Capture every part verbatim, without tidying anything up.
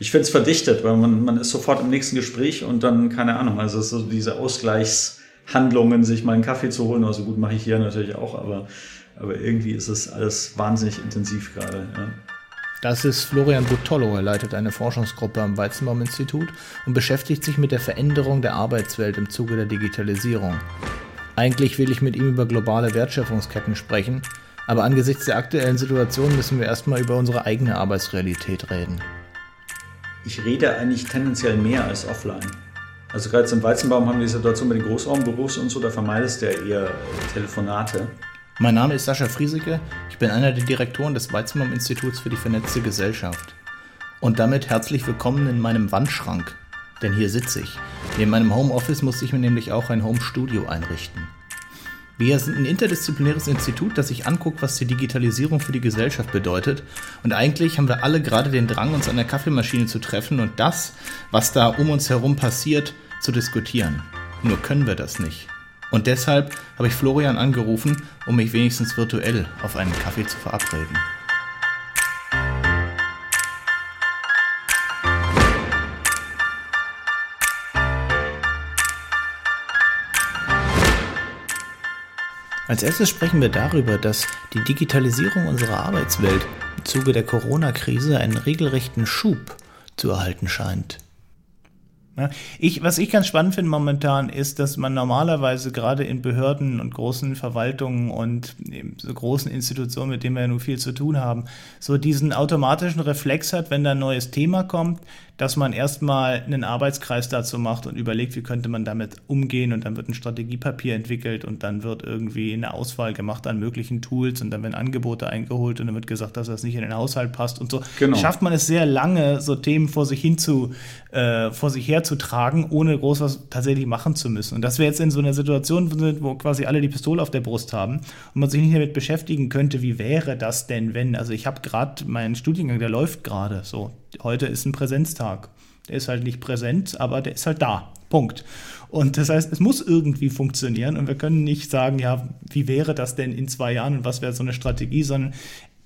Ich finde es verdichtet, weil man, man ist sofort im nächsten Gespräch und dann, keine Ahnung, also es ist so diese Ausgleichshandlungen, sich mal einen Kaffee zu holen, also gut, mache ich hier natürlich auch, aber, aber irgendwie ist es alles wahnsinnig intensiv gerade. Ja. Das ist Florian Buttollo. Er leitet eine Forschungsgruppe am Weizenbaum-Institut und beschäftigt sich mit der Veränderung der Arbeitswelt im Zuge der Digitalisierung. Eigentlich will ich mit ihm über globale Wertschöpfungsketten sprechen, aber angesichts der aktuellen Situation müssen wir erstmal über unsere eigene Arbeitsrealität reden. Ich rede eigentlich tendenziell mehr als offline. Also gerade im Weizenbaum haben wir die Situation mit den Großraumbüros und so, da vermeidest du ja eher Telefonate. Mein Name ist Sascha Frieseke, ich bin einer der Direktoren des Weizenbaum-Instituts für die vernetzte Gesellschaft. Und damit herzlich willkommen in meinem Wandschrank, denn hier sitze ich. Neben meinem Homeoffice musste ich mir nämlich auch ein Homestudio einrichten. Wir sind ein interdisziplinäres Institut, das sich anguckt, was die Digitalisierung für die Gesellschaft bedeutet. Und eigentlich haben wir alle gerade den Drang, uns an der Kaffeemaschine zu treffen und das, was da um uns herum passiert, zu diskutieren. Nur können wir das nicht. Und deshalb habe ich Florian angerufen, um mich wenigstens virtuell auf einen Kaffee zu verabreden. Als erstes sprechen wir darüber, dass die Digitalisierung unserer Arbeitswelt im Zuge der Corona-Krise einen regelrechten Schub zu erhalten scheint. Ja, ich, was ich ganz spannend finde momentan ist, dass man normalerweise gerade in Behörden und großen Verwaltungen und so großen Institutionen, mit denen wir ja nun viel zu tun haben, so diesen automatischen Reflex hat, wenn da ein neues Thema kommt, dass man erstmal einen Arbeitskreis dazu macht und überlegt, wie könnte man damit umgehen, und dann wird ein Strategiepapier entwickelt und dann wird irgendwie eine Auswahl gemacht an möglichen Tools und dann werden Angebote eingeholt und dann wird gesagt, dass das nicht in den Haushalt passt und so. Genau. Schafft man es sehr lange, so Themen vor sich hin zu, äh, vor sich herzutragen, ohne groß was tatsächlich machen zu müssen. Und dass wir jetzt in so einer Situation sind, wo quasi alle die Pistole auf der Brust haben und man sich nicht damit beschäftigen könnte, wie wäre das denn, wenn, also ich habe gerade meinen Studiengang, der läuft gerade so. Heute ist ein Präsenztag. Der ist halt nicht präsent, aber der ist halt da. Punkt. Und das heißt, es muss irgendwie funktionieren und wir können nicht sagen, ja, wie wäre das denn in zwei Jahren und was wäre so eine Strategie, sondern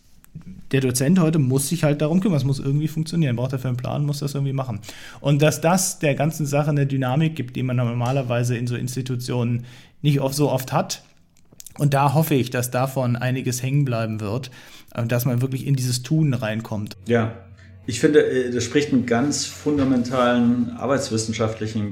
der Dozent heute muss sich halt darum kümmern, es muss irgendwie funktionieren, braucht dafür einen Plan, muss das irgendwie machen. Und dass das der ganzen Sache eine Dynamik gibt, die man normalerweise in so Institutionen nicht oft so oft hat. Und da hoffe ich, dass davon einiges hängen bleiben wird, dass man wirklich in dieses Tun reinkommt. Ja. Ich finde, das spricht einen ganz fundamentalen arbeitswissenschaftlichen,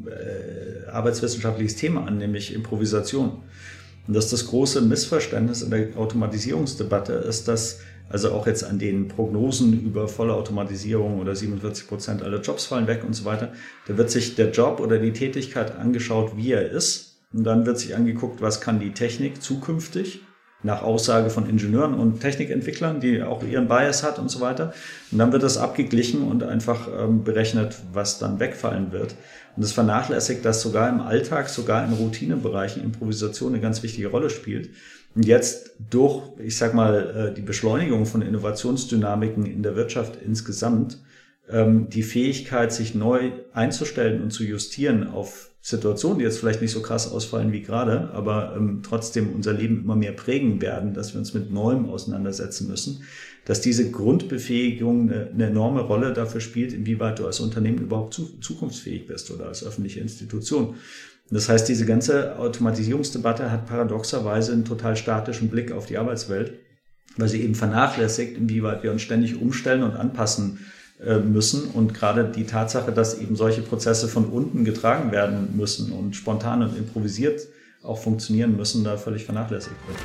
äh, arbeitswissenschaftliches Thema an, nämlich Improvisation. Und dass das große Missverständnis in der Automatisierungsdebatte ist, dass also auch jetzt an den Prognosen über volle Automatisierung oder siebenundvierzig Prozent aller Jobs fallen weg und so weiter, da wird sich der Job oder die Tätigkeit angeschaut, wie er ist. Und dann wird sich angeguckt, was kann die Technik zukünftig, nach Aussage von Ingenieuren und Technikentwicklern, die auch ihren Bias hat und so weiter. Und dann wird das abgeglichen und einfach ähm, berechnet, was dann wegfallen wird. Und das vernachlässigt, dass sogar im Alltag, sogar in Routinebereichen Improvisation eine ganz wichtige Rolle spielt. Und jetzt durch, ich sag mal, äh, die Beschleunigung von Innovationsdynamiken in der Wirtschaft insgesamt, ähm, die Fähigkeit, sich neu einzustellen und zu justieren auf Situationen, die jetzt vielleicht nicht so krass ausfallen wie gerade, aber ähm, trotzdem unser Leben immer mehr prägen werden, dass wir uns mit Neuem auseinandersetzen müssen, dass diese Grundbefähigung eine, eine enorme Rolle dafür spielt, inwieweit du als Unternehmen überhaupt zu, zukunftsfähig bist oder als öffentliche Institution. Das heißt, diese ganze Automatisierungsdebatte hat paradoxerweise einen total statischen Blick auf die Arbeitswelt, weil sie eben vernachlässigt, inwieweit wir uns ständig umstellen und anpassen müssen, und gerade die Tatsache, dass eben solche Prozesse von unten getragen werden müssen und spontan und improvisiert auch funktionieren müssen, da völlig vernachlässigt wird.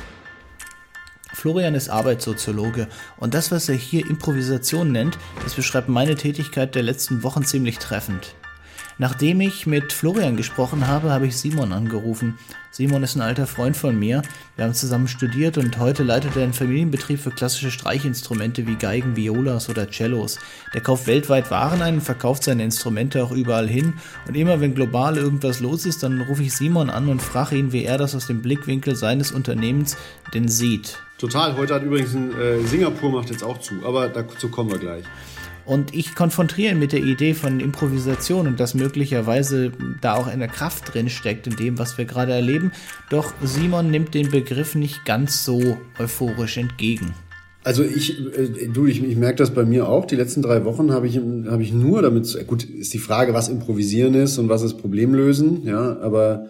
Florian ist Arbeitssoziologe und das, was er hier Improvisation nennt, das beschreibt meine Tätigkeit der letzten Wochen ziemlich treffend. Nachdem ich mit Florian gesprochen habe, habe ich Simon angerufen. Simon ist ein alter Freund von mir. Wir haben zusammen studiert und heute leitet er einen Familienbetrieb für klassische Streichinstrumente wie Geigen, Violas oder Cellos. Der kauft weltweit Waren ein und verkauft seine Instrumente auch überall hin. Und immer wenn global irgendwas los ist, dann rufe ich Simon an und frage ihn, wie er das aus dem Blickwinkel seines Unternehmens denn sieht. Total. Heute hat übrigens ein äh, Singapur macht jetzt auch zu, aber dazu kommen wir gleich. Und ich konfrontiere ihn mit der Idee von Improvisation und dass möglicherweise da auch eine Kraft drin steckt in dem, was wir gerade erleben. Doch Simon nimmt den Begriff nicht ganz so euphorisch entgegen. Also ich, äh, du, ich, ich merke das bei mir auch. Die letzten drei Wochen habe ich, habe ich nur damit, gut, ist die Frage, was improvisieren ist und was ist Problemlösen, ja, aber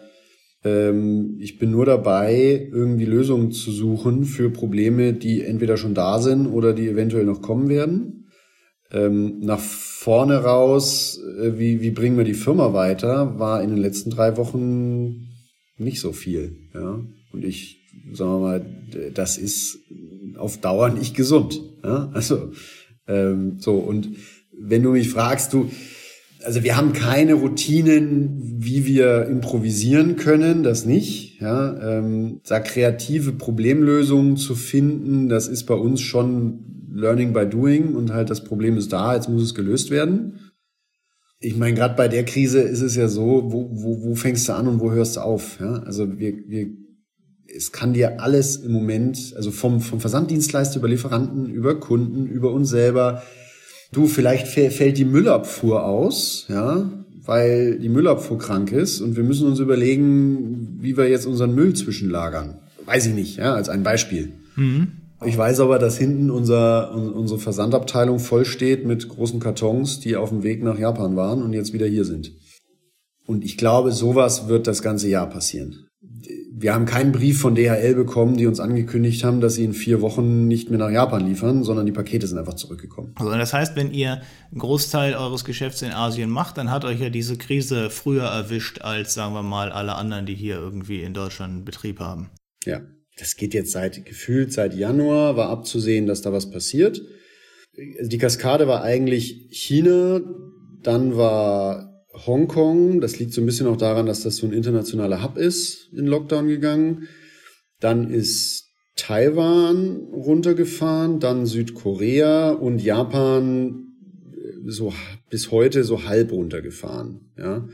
ähm, ich bin nur dabei, irgendwie Lösungen zu suchen für Probleme, die entweder schon da sind oder die eventuell noch kommen werden. Ähm, nach vorne raus, äh, wie, wie bringen wir die Firma weiter, war in den letzten drei Wochen nicht so viel, ja. Und ich, sagen wir mal, das ist auf Dauer nicht gesund, ja. Also, ähm, so, und wenn du mich fragst, du, also wir haben keine Routinen, wie wir improvisieren können, das nicht, ja. Ähm, da kreative Problemlösungen zu finden, das ist bei uns schon Learning by Doing und halt das Problem ist da, jetzt muss es gelöst werden. Ich meine, gerade bei der Krise ist es ja so, wo, wo, wo fängst du an und wo hörst du auf? Ja? Also wir, wir, es kann dir alles im Moment, also vom, vom Versanddienstleister über Lieferanten, über Kunden, über uns selber. Du, vielleicht fällt die Müllabfuhr aus, ja, weil die Müllabfuhr krank ist und wir müssen uns überlegen, wie wir jetzt unseren Müll zwischenlagern. Weiß ich nicht, ja, als ein Beispiel. Mhm. Ich weiß aber, dass hinten unser, unsere Versandabteilung voll steht mit großen Kartons, die auf dem Weg nach Japan waren und jetzt wieder hier sind. Und ich glaube, sowas wird das ganze Jahr passieren. Wir haben keinen Brief von D H L bekommen, die uns angekündigt haben, dass sie in vier Wochen nicht mehr nach Japan liefern, sondern die Pakete sind einfach zurückgekommen. Also das heißt, wenn ihr einen Großteil eures Geschäfts in Asien macht, dann hat euch ja diese Krise früher erwischt als, sagen wir mal, alle anderen, die hier irgendwie in Deutschland einen Betrieb haben. Ja. Das geht jetzt seit, gefühlt seit Januar, war abzusehen, dass da was passiert. Die Kaskade war eigentlich China, dann war Hongkong, das liegt so ein bisschen auch daran, dass das so ein internationaler Hub ist, in Lockdown gegangen. Dann ist Taiwan runtergefahren, dann Südkorea und Japan so bis heute so halb runtergefahren, ja.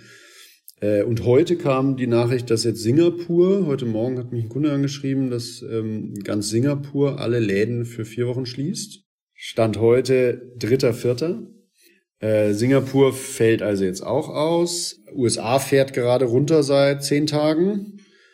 Und heute kam die Nachricht, dass jetzt Singapur, heute Morgen hat mich ein Kunde angeschrieben, dass ähm, ganz Singapur alle Läden für vier Wochen schließt. Stand heute dritter Vierter Äh, Singapur fällt also jetzt auch aus. U S A fährt gerade runter seit zehn Tagen.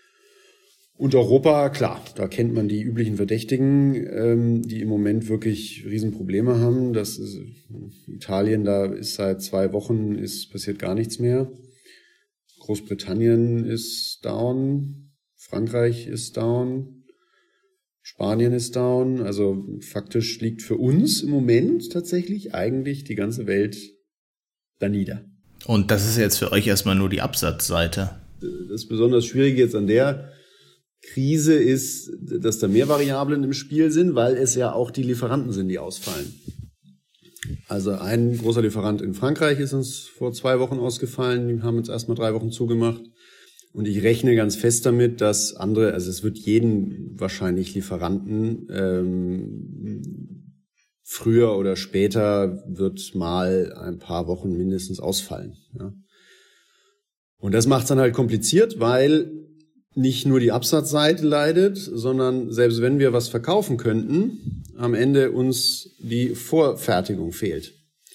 Und Europa, klar, da kennt man die üblichen Verdächtigen, ähm, die im Moment wirklich Riesenprobleme haben. Das ist Italien, da ist seit zwei Wochen ist passiert gar nichts mehr. Großbritannien ist down, Frankreich ist down, Spanien ist down. Also faktisch liegt für uns im Moment tatsächlich eigentlich die ganze Welt da nieder. Und das ist jetzt für euch erstmal nur die Absatzseite. Das besonders Schwierige jetzt an der Krise ist, dass da mehr Variablen im Spiel sind, weil es ja auch die Lieferanten sind, die ausfallen. Also ein großer Lieferant in Frankreich ist uns vor zwei Wochen ausgefallen. Die haben jetzt erstmal drei Wochen zugemacht. Und ich rechne ganz fest damit, dass andere, also es wird jeden wahrscheinlich Lieferanten, ähm, früher oder später wird mal ein paar Wochen mindestens ausfallen. Ja. Und das macht es dann halt kompliziert, weil nicht nur die Absatzseite leidet, sondern selbst wenn wir was verkaufen könnten, am Ende uns die Vorfertigung fehlt.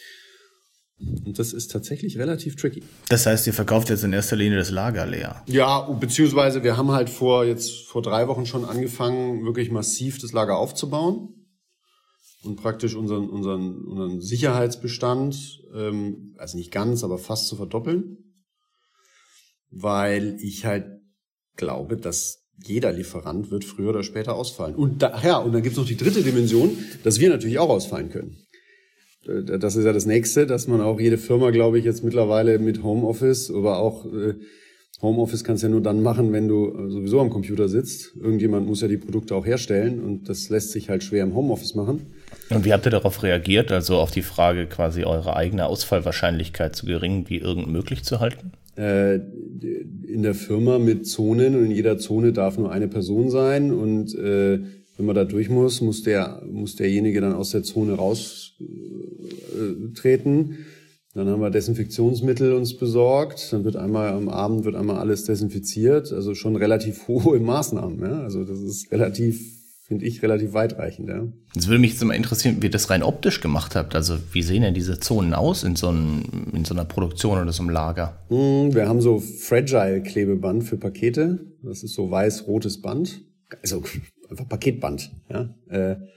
Und das ist tatsächlich relativ tricky. Das heißt, ihr verkauft jetzt in erster Linie das Lager leer? Ja, beziehungsweise wir haben halt vor jetzt vor drei Wochen schon angefangen, wirklich massiv das Lager aufzubauen und praktisch unseren unseren unseren Sicherheitsbestand, ähm, also nicht ganz, aber fast zu verdoppeln, weil ich halt glaube, dass jeder Lieferant wird früher oder später ausfallen. Und da, ja, und dann gibt's noch die dritte Dimension, dass wir natürlich auch ausfallen können. Das ist ja das Nächste, dass man auch jede Firma, glaube ich, jetzt mittlerweile mit Homeoffice, aber auch äh, Homeoffice kannst du ja nur dann machen, wenn du sowieso am Computer sitzt. Irgendjemand muss ja die Produkte auch herstellen und das lässt sich halt schwer im Homeoffice machen. Und wie habt ihr darauf reagiert, also auf die Frage, quasi eure eigene Ausfallwahrscheinlichkeit so gering wie irgend möglich zu halten? Äh, in der Firma mit Zonen und in jeder Zone darf nur eine Person sein und äh, wenn man da durch muss, muss der muss derjenige dann aus der Zone raustreten. Äh, dann haben wir Desinfektionsmittel uns besorgt. Dann wird einmal am Abend wird einmal alles desinfiziert. Also schon relativ hohe Maßnahmen. Ja? Also das ist relativ, finde ich, relativ weitreichend. Ja. Jetzt würde mich jetzt mal interessieren, wie ihr das rein optisch gemacht habt. Also wie sehen denn diese Zonen aus in so, einem, in so einer Produktion oder so einem Lager? Wir haben so Fragile-Klebeband für Pakete. Das ist so weiß-rotes Band. Also einfach Paketband. Ja.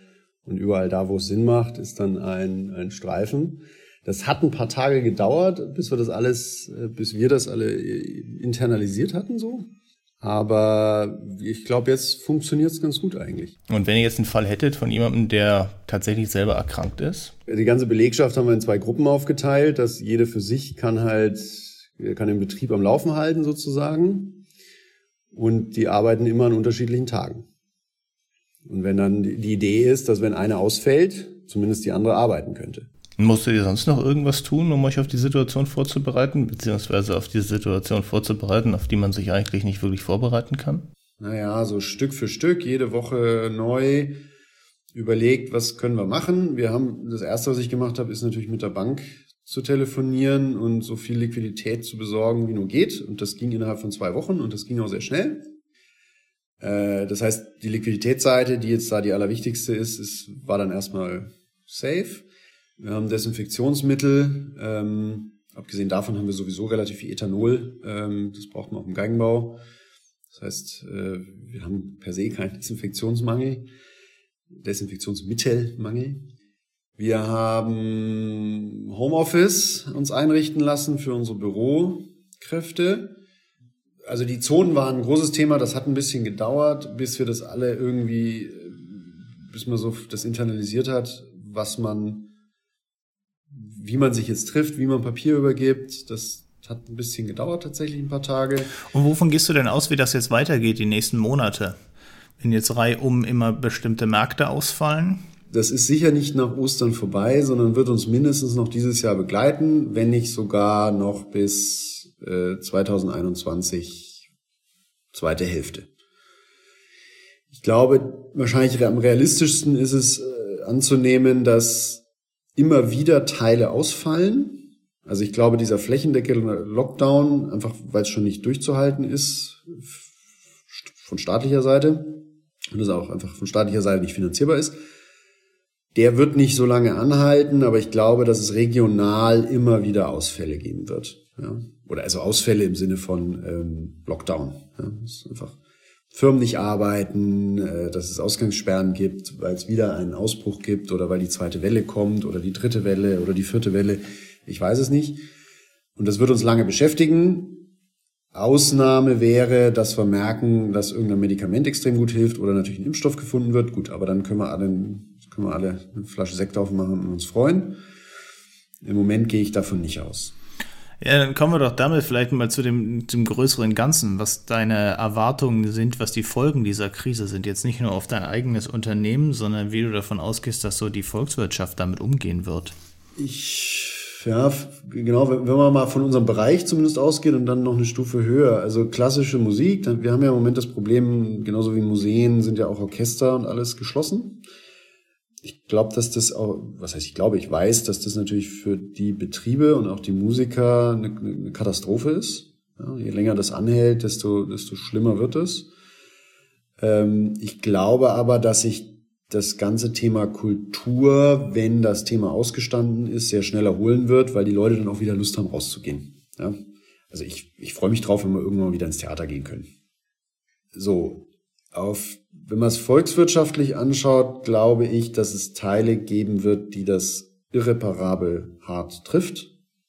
Und überall da, wo es Sinn macht, ist dann ein, ein Streifen. Das hat ein paar Tage gedauert, bis wir das alles, bis wir das alle internalisiert hatten, so. Aber ich glaube, jetzt funktioniert es ganz gut eigentlich. Und wenn ihr jetzt einen Fall hättet von jemandem, der tatsächlich selber erkrankt ist? Die ganze Belegschaft haben wir in zwei Gruppen aufgeteilt, dass jede für sich kann halt, kann den Betrieb am Laufen halten sozusagen. Und die arbeiten immer an unterschiedlichen Tagen. Und wenn dann die Idee ist, dass wenn eine ausfällt, zumindest die andere arbeiten könnte. Musstet ihr sonst noch irgendwas tun, um euch auf die Situation vorzubereiten, beziehungsweise auf diese Situation vorzubereiten, auf die man sich eigentlich nicht wirklich vorbereiten kann? Naja, so Stück für Stück, jede Woche neu überlegt, was können wir machen. Wir haben, das Erste, was ich gemacht habe, ist natürlich mit der Bank zu telefonieren und so viel Liquidität zu besorgen, wie nur geht. Und das ging innerhalb von zwei Wochen und das ging auch sehr schnell. Äh, das heißt, die Liquiditätsseite, die jetzt da die allerwichtigste ist, ist war dann erstmal safe. Wir haben Desinfektionsmittel, ähm, abgesehen davon haben wir sowieso relativ viel Ethanol, ähm, das braucht man auch im Geigenbau. Das heißt, äh, wir haben per se keinen Desinfektionsmangel, Desinfektionsmittelmangel. Wir haben Homeoffice uns einrichten lassen für unsere Bürokräfte. Also die Zonen waren ein großes Thema, das hat ein bisschen gedauert, bis wir das alle irgendwie, bis man so das internalisiert hat, was man wie man sich jetzt trifft, wie man Papier übergibt, das hat ein bisschen gedauert, tatsächlich ein paar Tage. Und wovon gehst du denn aus, wie das jetzt weitergeht, die nächsten Monate? Wenn jetzt reihum immer bestimmte Märkte ausfallen? Das ist sicher nicht nach Ostern vorbei, sondern wird uns mindestens noch dieses Jahr begleiten, wenn nicht sogar noch bis äh, zwanzig einundzwanzig, zweite Hälfte. Ich glaube, wahrscheinlich am realistischsten ist es äh, anzunehmen, dass immer wieder Teile ausfallen. Also ich glaube, dieser flächendeckende Lockdown, einfach weil es schon nicht durchzuhalten ist, von staatlicher Seite, und das auch einfach von staatlicher Seite nicht finanzierbar ist, der wird nicht so lange anhalten, aber ich glaube, dass es regional immer wieder Ausfälle geben wird. Ja? Oder also Ausfälle im Sinne von ähm, Lockdown. Ja? Das ist einfach Firmen nicht arbeiten, dass es Ausgangssperren gibt, weil es wieder einen Ausbruch gibt oder weil die zweite Welle kommt oder die dritte Welle oder die vierte Welle. Ich weiß es nicht. Und das wird uns lange beschäftigen. Ausnahme wäre, dass wir merken, dass irgendein Medikament extrem gut hilft oder natürlich ein Impfstoff gefunden wird. Gut, aber dann können wir alle, können wir alle eine Flasche Sekt aufmachen und uns freuen. Im Moment gehe ich davon nicht aus. Ja, dann kommen wir doch damit vielleicht mal zu dem, dem größeren Ganzen, was deine Erwartungen sind, was die Folgen dieser Krise sind. Jetzt nicht nur auf dein eigenes Unternehmen, sondern wie du davon ausgehst, dass so die Volkswirtschaft damit umgehen wird. Ich, ja, genau, wenn man mal von unserem Bereich zumindest ausgeht und dann noch eine Stufe höher. Also klassische Musik, wir haben ja im Moment das Problem, genauso wie Museen sind ja auch Orchester und alles geschlossen. Ich glaube, dass das auch, was heißt ich glaube, ich weiß, dass das natürlich für die Betriebe und auch die Musiker eine, eine Katastrophe ist. Ja, je länger das anhält, desto, desto schlimmer wird es. Ähm, ich glaube aber, dass sich das ganze Thema Kultur, wenn das Thema ausgestanden ist, sehr schnell erholen wird, weil die Leute dann auch wieder Lust haben, rauszugehen. Ja? Also ich, ich freue mich drauf, wenn wir irgendwann mal wieder ins Theater gehen können. So, auf Wenn man es volkswirtschaftlich anschaut, glaube ich, dass es Teile geben wird, die das irreparabel hart trifft.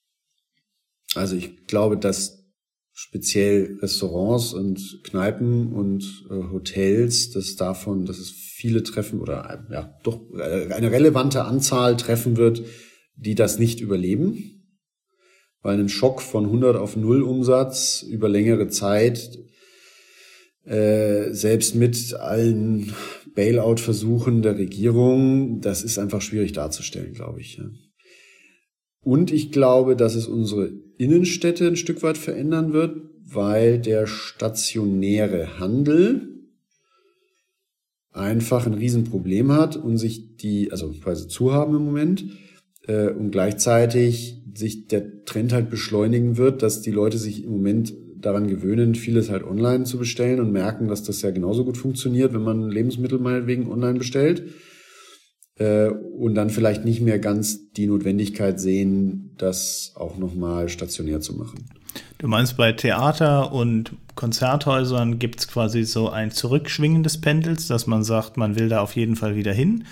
Also ich glaube, dass speziell Restaurants und Kneipen und äh, Hotels, dass davon, dass es viele treffen oder ja doch eine relevante Anzahl treffen wird, die das nicht überleben, weil ein Schock von hundert auf null Umsatz über längere Zeit, Äh, selbst mit allen Bailout-Versuchen der Regierung, das ist einfach schwierig darzustellen, glaube ich. Ja. Und ich glaube, dass es unsere Innenstädte ein Stück weit verändern wird, weil der stationäre Handel einfach ein Riesenproblem hat und sich die, also quasi zu haben im Moment, äh, und gleichzeitig sich der Trend halt beschleunigen wird, dass die Leute sich im Moment daran gewöhnen, vieles halt online zu bestellen und merken, dass das ja genauso gut funktioniert, wenn man Lebensmittel meinetwegen online bestellt. Äh, und dann vielleicht nicht mehr ganz die Notwendigkeit sehen, das auch nochmal stationär zu machen. Du meinst, bei Theater und Konzerthäusern gibt es quasi so ein Zurückschwingen des Pendels, dass man sagt, man will da auf jeden Fall wieder hin.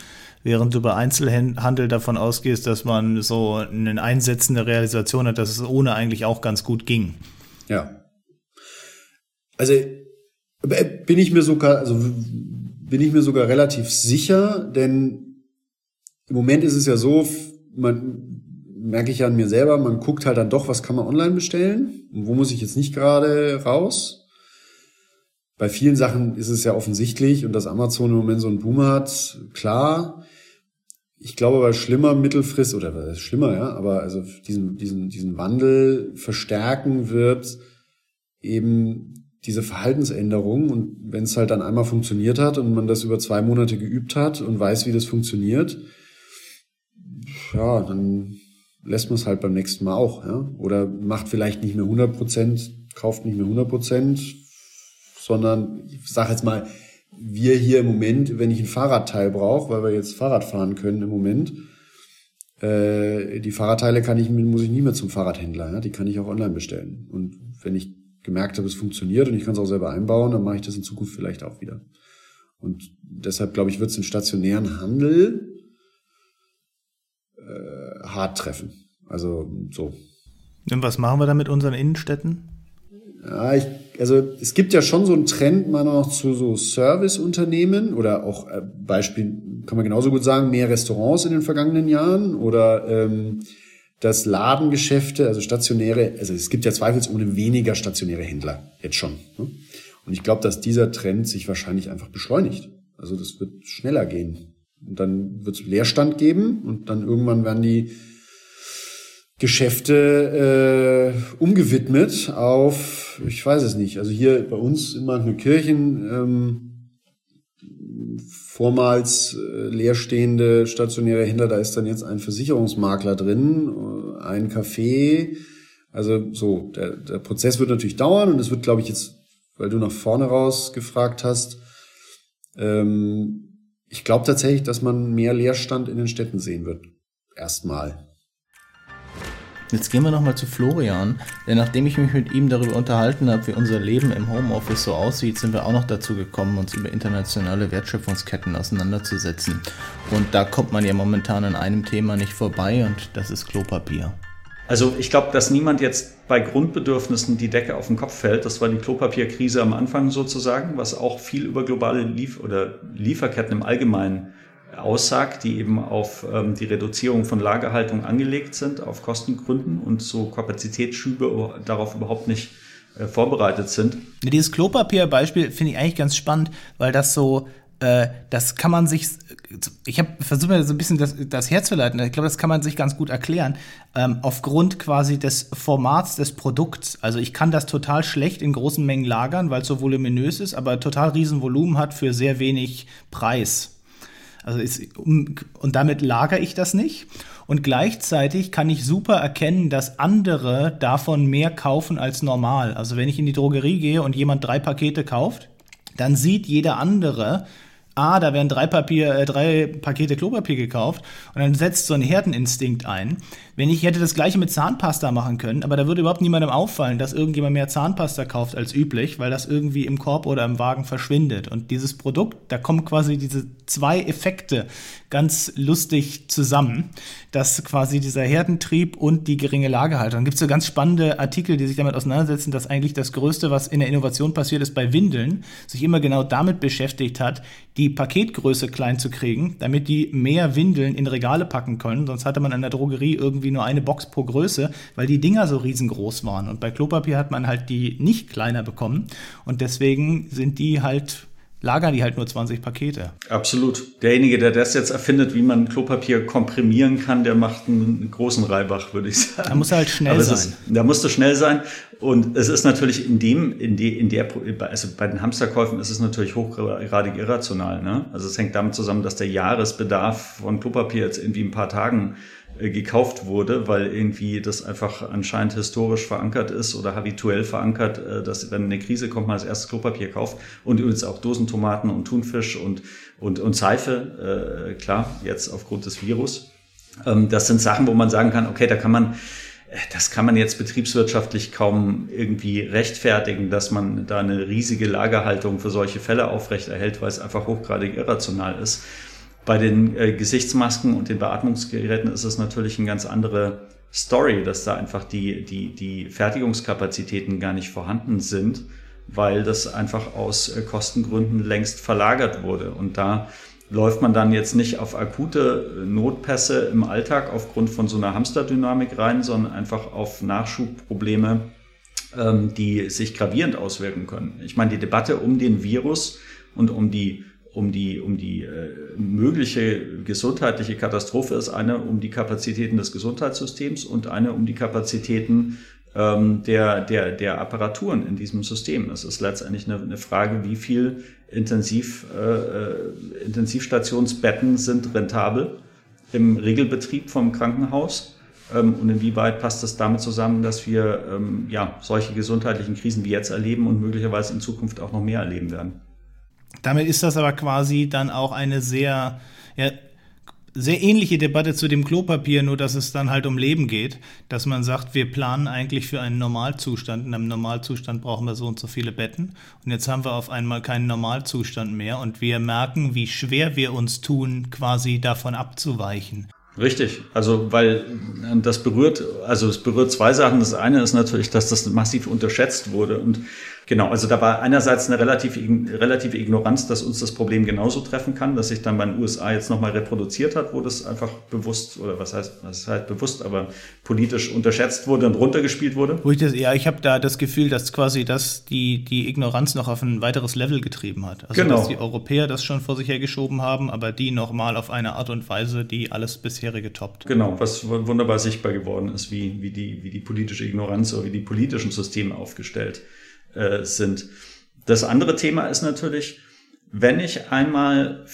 während du bei Einzelhandel davon ausgehst, dass man so eine einsetzende Realisation hat, dass es ohne eigentlich auch ganz gut ging. Ja. Also bin ich mir sogar, also bin ich mir sogar relativ sicher, denn im Moment ist es ja so, man merke ich ja an mir selber, man guckt halt dann doch, was kann man online bestellen und wo muss ich jetzt nicht gerade raus. Bei vielen Sachen ist es ja offensichtlich und dass Amazon im Moment so einen Boom hat, klar. Ich glaube aber schlimmer mittelfristig, oder schlimmer, ja, aber also diesen, diesen, diesen Wandel verstärken wird eben diese Verhaltensänderung, und wenn es halt dann einmal funktioniert hat und man das über zwei Monate geübt hat und weiß, wie das funktioniert, ja, dann lässt man es halt beim nächsten Mal auch, ja, oder macht vielleicht nicht mehr hundert Prozent, kauft nicht mehr hundert Prozent, sondern ich sage jetzt mal, wir hier im Moment, wenn ich ein Fahrradteil brauche, weil wir jetzt Fahrrad fahren können im Moment, äh, die Fahrradteile kann ich, muss ich nie mehr zum Fahrradhändler, ja, die kann ich auch online bestellen. Und wenn ich gemerkt habe, es funktioniert und ich kann es auch selber einbauen, dann mache ich das in Zukunft vielleicht auch wieder. Und deshalb, glaube ich, wird es den stationären Handel äh, hart treffen. Also so. Und was machen wir da mit unseren Innenstädten? Ja, ich, also es gibt ja schon so einen Trend mal noch zu so Serviceunternehmen oder auch äh, Beispiel, kann man genauso gut sagen, mehr Restaurants in den vergangenen Jahren oder ähm, dass Ladengeschäfte, also stationäre, also es gibt ja zweifelsohne weniger stationäre Händler, jetzt schon. Ne? Und ich glaube, dass dieser Trend sich wahrscheinlich einfach beschleunigt. Also das wird schneller gehen. Und dann wird es Leerstand geben und dann irgendwann werden die Geschäfte äh, umgewidmet auf, ich weiß es nicht, also hier bei uns in Markneukirchen ähm, vormals äh, leerstehende stationäre Händler, da ist dann jetzt ein Versicherungsmakler drin, ein Café, also so, der, der Prozess wird natürlich dauern und es wird, glaube ich, jetzt, weil du nach vorne raus gefragt hast, ähm, ich glaube tatsächlich, dass man mehr Leerstand in den Städten sehen wird, erstmal. Jetzt gehen wir nochmal zu Florian, denn nachdem ich mich mit ihm darüber unterhalten habe, wie unser Leben im Homeoffice so aussieht, sind wir auch noch dazu gekommen, uns über internationale Wertschöpfungsketten auseinanderzusetzen. Und da kommt man ja momentan an einem Thema nicht vorbei und das ist Klopapier. Also ich glaube, dass niemand jetzt bei Grundbedürfnissen die Decke auf den Kopf fällt. Das war die Klopapierkrise am Anfang sozusagen, was auch viel über globale Lief- oder Lieferketten im Allgemeinen aussagt, die eben auf ähm, die Reduzierung von Lagerhaltung angelegt sind, auf Kostengründen und so Kapazitätsschübe darauf überhaupt nicht äh, vorbereitet sind. Dieses Klopapier-Beispiel finde ich eigentlich ganz spannend, weil das so, äh, das kann man sich, ich habe versucht mir so ein bisschen das, das herzuleiten, ich glaube, das kann man sich ganz gut erklären, ähm, aufgrund quasi des Formats des Produkts. Also ich kann das total schlecht in großen Mengen lagern, weil es so voluminös ist, aber total riesen Volumen hat für sehr wenig Preis. Also ist, um, und damit lagere ich das nicht. Und gleichzeitig kann ich super erkennen, dass andere davon mehr kaufen als normal. Also wenn ich in die Drogerie gehe und jemand drei Pakete kauft, dann sieht jeder andere, ah, da werden drei, Papier, äh, drei Pakete Klopapier gekauft und dann setzt so ein Herdeninstinkt ein. Wenn ich hätte das Gleiche mit Zahnpasta machen können, aber da würde überhaupt niemandem auffallen, dass irgendjemand mehr Zahnpasta kauft als üblich, weil das irgendwie im Korb oder im Wagen verschwindet. Und dieses Produkt, da kommen quasi diese zwei Effekte ganz lustig zusammen, dass quasi dieser Herdentrieb und die geringe Lagerhaltung. Dann gibt es so ganz spannende Artikel, die sich damit auseinandersetzen, dass eigentlich das Größte, was in der Innovation passiert ist bei Windeln, sich immer genau damit beschäftigt hat, die Paketgröße klein zu kriegen, damit die mehr Windeln in Regale packen können. Sonst hatte man an der Drogerie irgendwie nur eine Box pro Größe, weil die Dinger so riesengroß waren. Und bei Klopapier hat man halt die nicht kleiner bekommen. Und deswegen sind die halt, lagern die halt nur zwanzig Pakete. Absolut. Derjenige, der das jetzt erfindet, wie man Klopapier komprimieren kann, der macht einen großen Reibach, würde ich sagen. Da muss er halt schnell Aber sein. Ist, da musst du schnell sein. Und es ist natürlich in dem, in die, in der, also bei den Hamsterkäufen ist es natürlich hochgradig irrational, ne? Also es hängt damit zusammen, dass der Jahresbedarf von Klopapier jetzt irgendwie in ein paar Tagen äh, gekauft wurde, weil irgendwie das einfach anscheinend historisch verankert ist oder habituell verankert, äh, dass wenn eine Krise kommt, man das erste Klopapier kauft und übrigens auch Dosentomaten und Thunfisch und, und, und Seife, äh, klar, jetzt aufgrund des Virus. Ähm, das sind Sachen, wo man sagen kann, okay, da kann man Das kann man jetzt betriebswirtschaftlich kaum irgendwie rechtfertigen, dass man da eine riesige Lagerhaltung für solche Fälle aufrechterhält, weil es einfach hochgradig irrational ist. Bei den äh, Gesichtsmasken und den Beatmungsgeräten ist es natürlich eine ganz andere Story, dass da einfach die, die, die Fertigungskapazitäten gar nicht vorhanden sind, weil das einfach aus äh, Kostengründen längst verlagert wurde. Und da läuft man dann jetzt nicht auf akute Notpässe im Alltag aufgrund von so einer Hamsterdynamik rein, sondern einfach auf Nachschubprobleme, ähm, die sich gravierend auswirken können. Ich meine, die Debatte um den Virus und um die um die um die äh, mögliche gesundheitliche Katastrophe ist eine um die Kapazitäten des Gesundheitssystems und eine um die Kapazitäten ähm, der der der Apparaturen in diesem System. Es ist letztendlich eine, eine Frage, wie viel Intensiv äh, Intensivstationsbetten sind rentabel im Regelbetrieb vom Krankenhaus ähm, und inwieweit passt das damit zusammen, dass wir ähm, ja solche gesundheitlichen Krisen wie jetzt erleben und möglicherweise in Zukunft auch noch mehr erleben werden. Damit ist das aber quasi dann auch eine sehr, ja, sehr ähnliche Debatte zu dem Klopapier, nur dass es dann halt um Leben geht, dass man sagt, wir planen eigentlich für einen Normalzustand. In einem Normalzustand brauchen wir so und so viele Betten. Und jetzt haben wir auf einmal keinen Normalzustand mehr und wir merken, wie schwer wir uns tun, quasi davon abzuweichen. Richtig, also weil das berührt, also es berührt zwei Sachen. Das eine ist natürlich, dass das massiv unterschätzt wurde und genau, also da war einerseits eine relative, relative Ignoranz, dass uns das Problem genauso treffen kann, dass sich dann bei den U S A jetzt nochmal reproduziert hat, wo das einfach bewusst, oder was heißt, was heißt bewusst, aber politisch unterschätzt wurde und runtergespielt wurde. Wo ich das, ja, ich habe da das Gefühl, dass quasi das die, die Ignoranz noch auf ein weiteres Level getrieben hat. Also genau. Dass die Europäer das schon vor sich hergeschoben haben, aber die nochmal auf eine Art und Weise, die alles bisherige toppt. Genau, was wunderbar sichtbar geworden ist, wie, wie, die, wie die politische Ignoranz oder wie die politischen Systeme aufgestellt sind. Das andere Thema ist natürlich, wenn ich einmal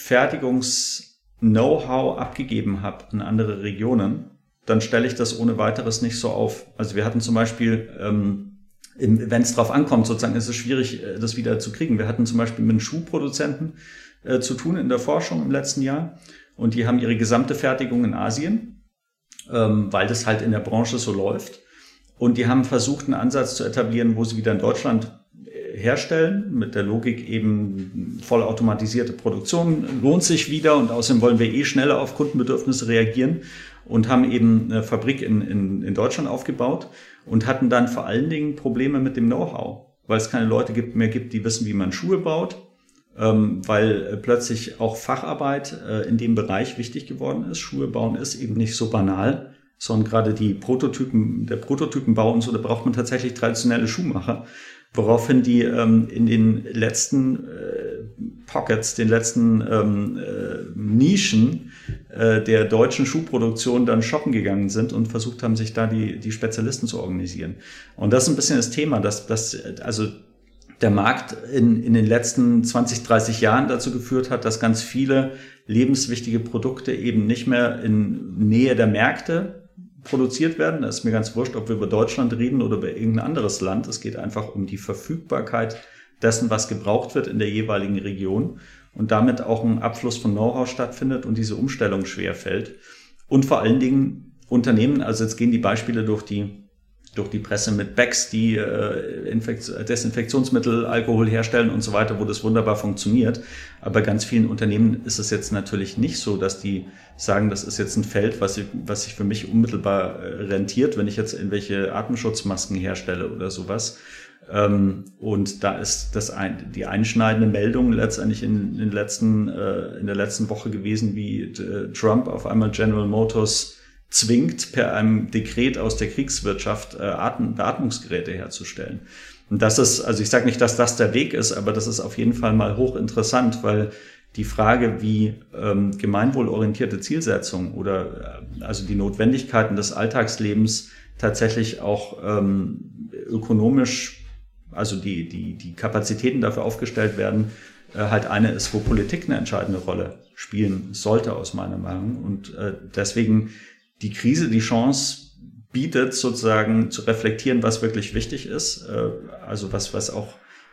Fertigungs-Know-how abgegeben habe in andere Regionen, dann stelle ich das ohne weiteres nicht so auf. Also wir hatten zum Beispiel, ähm, wenn es drauf ankommt, sozusagen ist es schwierig, das wieder zu kriegen. Wir hatten zum Beispiel mit einem Schuhproduzenten äh, zu tun in der Forschung im letzten Jahr und die haben ihre gesamte Fertigung in Asien, ähm, weil das halt in der Branche so läuft. Und die haben versucht, einen Ansatz zu etablieren, wo sie wieder in Deutschland herstellen, mit der Logik eben vollautomatisierte Produktion lohnt sich wieder und außerdem wollen wir eh schneller auf Kundenbedürfnisse reagieren und haben eben eine Fabrik in, in, in Deutschland aufgebaut und hatten dann vor allen Dingen Probleme mit dem Know-how, weil es keine Leute gibt, mehr gibt, die wissen, wie man Schuhe baut, ähm, weil äh, plötzlich auch Facharbeit äh, in dem Bereich wichtig geworden ist. Schuhe bauen ist eben nicht so banal, sondern gerade die Prototypen, der Prototypenbau und so, da braucht man tatsächlich traditionelle Schuhmacher, woraufhin die ähm, in den letzten äh, Pockets, den letzten ähm, äh, Nischen äh, der deutschen Schuhproduktion dann shoppen gegangen sind und versucht haben, sich da die, die Spezialisten zu organisieren. Und das ist ein bisschen das Thema, dass, dass also der Markt in, in den letzten zwanzig, dreißig Jahren dazu geführt hat, dass ganz viele lebenswichtige Produkte eben nicht mehr in Nähe der Märkte produziert werden. Da ist mir ganz wurscht, ob wir über Deutschland reden oder über irgendein anderes Land. Es geht einfach um die Verfügbarkeit dessen, was gebraucht wird in der jeweiligen Region und damit auch ein Abfluss von Know-how stattfindet und diese Umstellung schwerfällt. Und vor allen Dingen Unternehmen, also jetzt gehen die Beispiele durch die durch die Presse mit Becks, die äh, Infekt- Desinfektionsmittel, Alkohol herstellen und so weiter, wo das wunderbar funktioniert. Aber bei ganz vielen Unternehmen ist es jetzt natürlich nicht so, dass die sagen, das ist jetzt ein Feld, was, ich, was sich für mich unmittelbar äh, rentiert, wenn ich jetzt irgendwelche Atemschutzmasken herstelle oder sowas. Ähm, und da ist das ein, die einschneidende Meldung letztendlich in, in, den letzten, äh, in der letzten Woche gewesen, wie äh, Trump auf einmal General Motors zwingt, per einem Dekret aus der Kriegswirtschaft äh, Atm- Beatmungsgeräte herzustellen. Und das ist, also ich sage nicht, dass das der Weg ist, aber das ist auf jeden Fall mal hochinteressant, weil die Frage, wie ähm, gemeinwohlorientierte Zielsetzung oder äh, also die Notwendigkeiten des Alltagslebens tatsächlich auch ähm, ökonomisch, also die, die, die Kapazitäten dafür aufgestellt werden, äh, halt eine ist, wo Politik eine entscheidende Rolle spielen sollte, aus meiner Meinung. Und äh, deswegen die Krise die Chance bietet, sozusagen zu reflektieren, was wirklich wichtig ist, äh, also was, was auch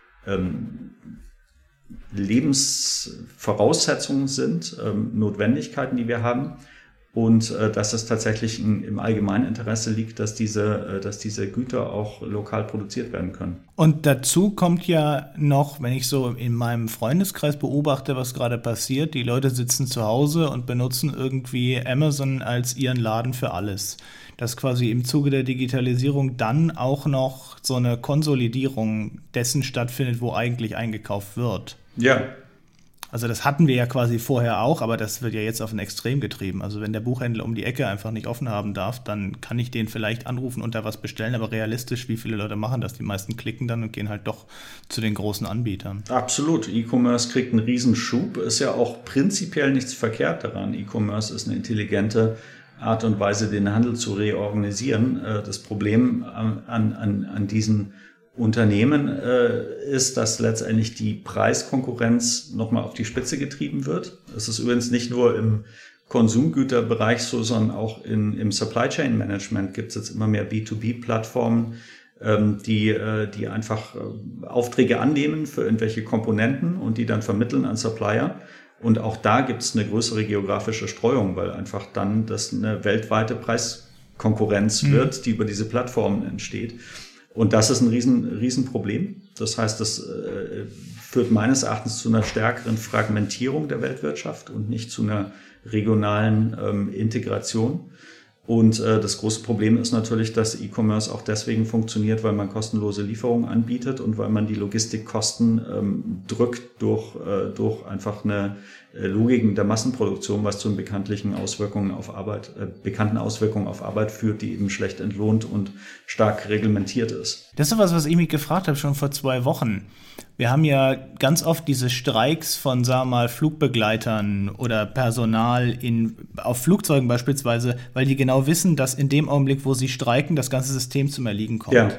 ähm, Lebensvoraussetzungen sind, ähm, Notwendigkeiten, die wir haben und äh, dass es tatsächlich in, im allgemeinen Interesse liegt, dass diese, äh, dass diese Güter auch lokal produziert werden können. Und dazu kommt ja noch, wenn ich so in meinem Freundeskreis beobachte, was gerade passiert, die Leute sitzen zu Hause und benutzen irgendwie Amazon als ihren Laden für alles. Dass quasi im Zuge der Digitalisierung dann auch noch so eine Konsolidierung dessen stattfindet, wo eigentlich eingekauft wird. Ja. Also das hatten wir ja quasi vorher auch, aber das wird ja jetzt auf ein Extrem getrieben. Also wenn der Buchhändler um die Ecke einfach nicht offen haben darf, dann kann ich den vielleicht anrufen und da was bestellen, aber realistisch, wie viele Leute machen das? Die meisten klicken dann und gehen halt doch zu den großen Anbietern. Absolut. E-Commerce kriegt einen Riesen-Schub. Ist ja auch prinzipiell nichts verkehrt daran. E-Commerce ist eine intelligente Art und Weise, den Handel zu reorganisieren. Das Problem an, an, an diesen Unternehmen äh, ist, dass letztendlich die Preiskonkurrenz nochmal auf die Spitze getrieben wird. Es ist übrigens nicht nur im Konsumgüterbereich so, sondern auch in, im Supply Chain Management gibt es jetzt immer mehr B zwei B-Plattformen, ähm, die, äh, die einfach äh, Aufträge annehmen für irgendwelche Komponenten und die dann vermitteln an Supplier. Und auch da gibt es eine größere geografische Streuung, weil einfach dann das eine weltweite Preiskonkurrenz mhm. wird, die über diese Plattformen entsteht. Und das ist ein riesen, riesen Problem. Das heißt, das äh, führt meines Erachtens zu einer stärkeren Fragmentierung der Weltwirtschaft und nicht zu einer regionalen ähm, Integration. Und äh, das große Problem ist natürlich, dass E-Commerce auch deswegen funktioniert, weil man kostenlose Lieferungen anbietet und weil man die Logistikkosten ähm, drückt durch, äh, durch einfach eine äh, Logik der Massenproduktion, was zu bekanntlichen Auswirkungen auf Arbeit, äh, bekannten Auswirkungen auf Arbeit führt, die eben schlecht entlohnt und stark reglementiert ist. Das ist was, was ich mich gefragt habe schon vor zwei Wochen. Wir haben ja ganz oft diese Streiks von, sagen wir mal, Flugbegleitern oder Personal in, auf Flugzeugen beispielsweise, weil die genau wissen, dass in dem Augenblick, wo sie streiken, das ganze System zum Erliegen kommt. Ja.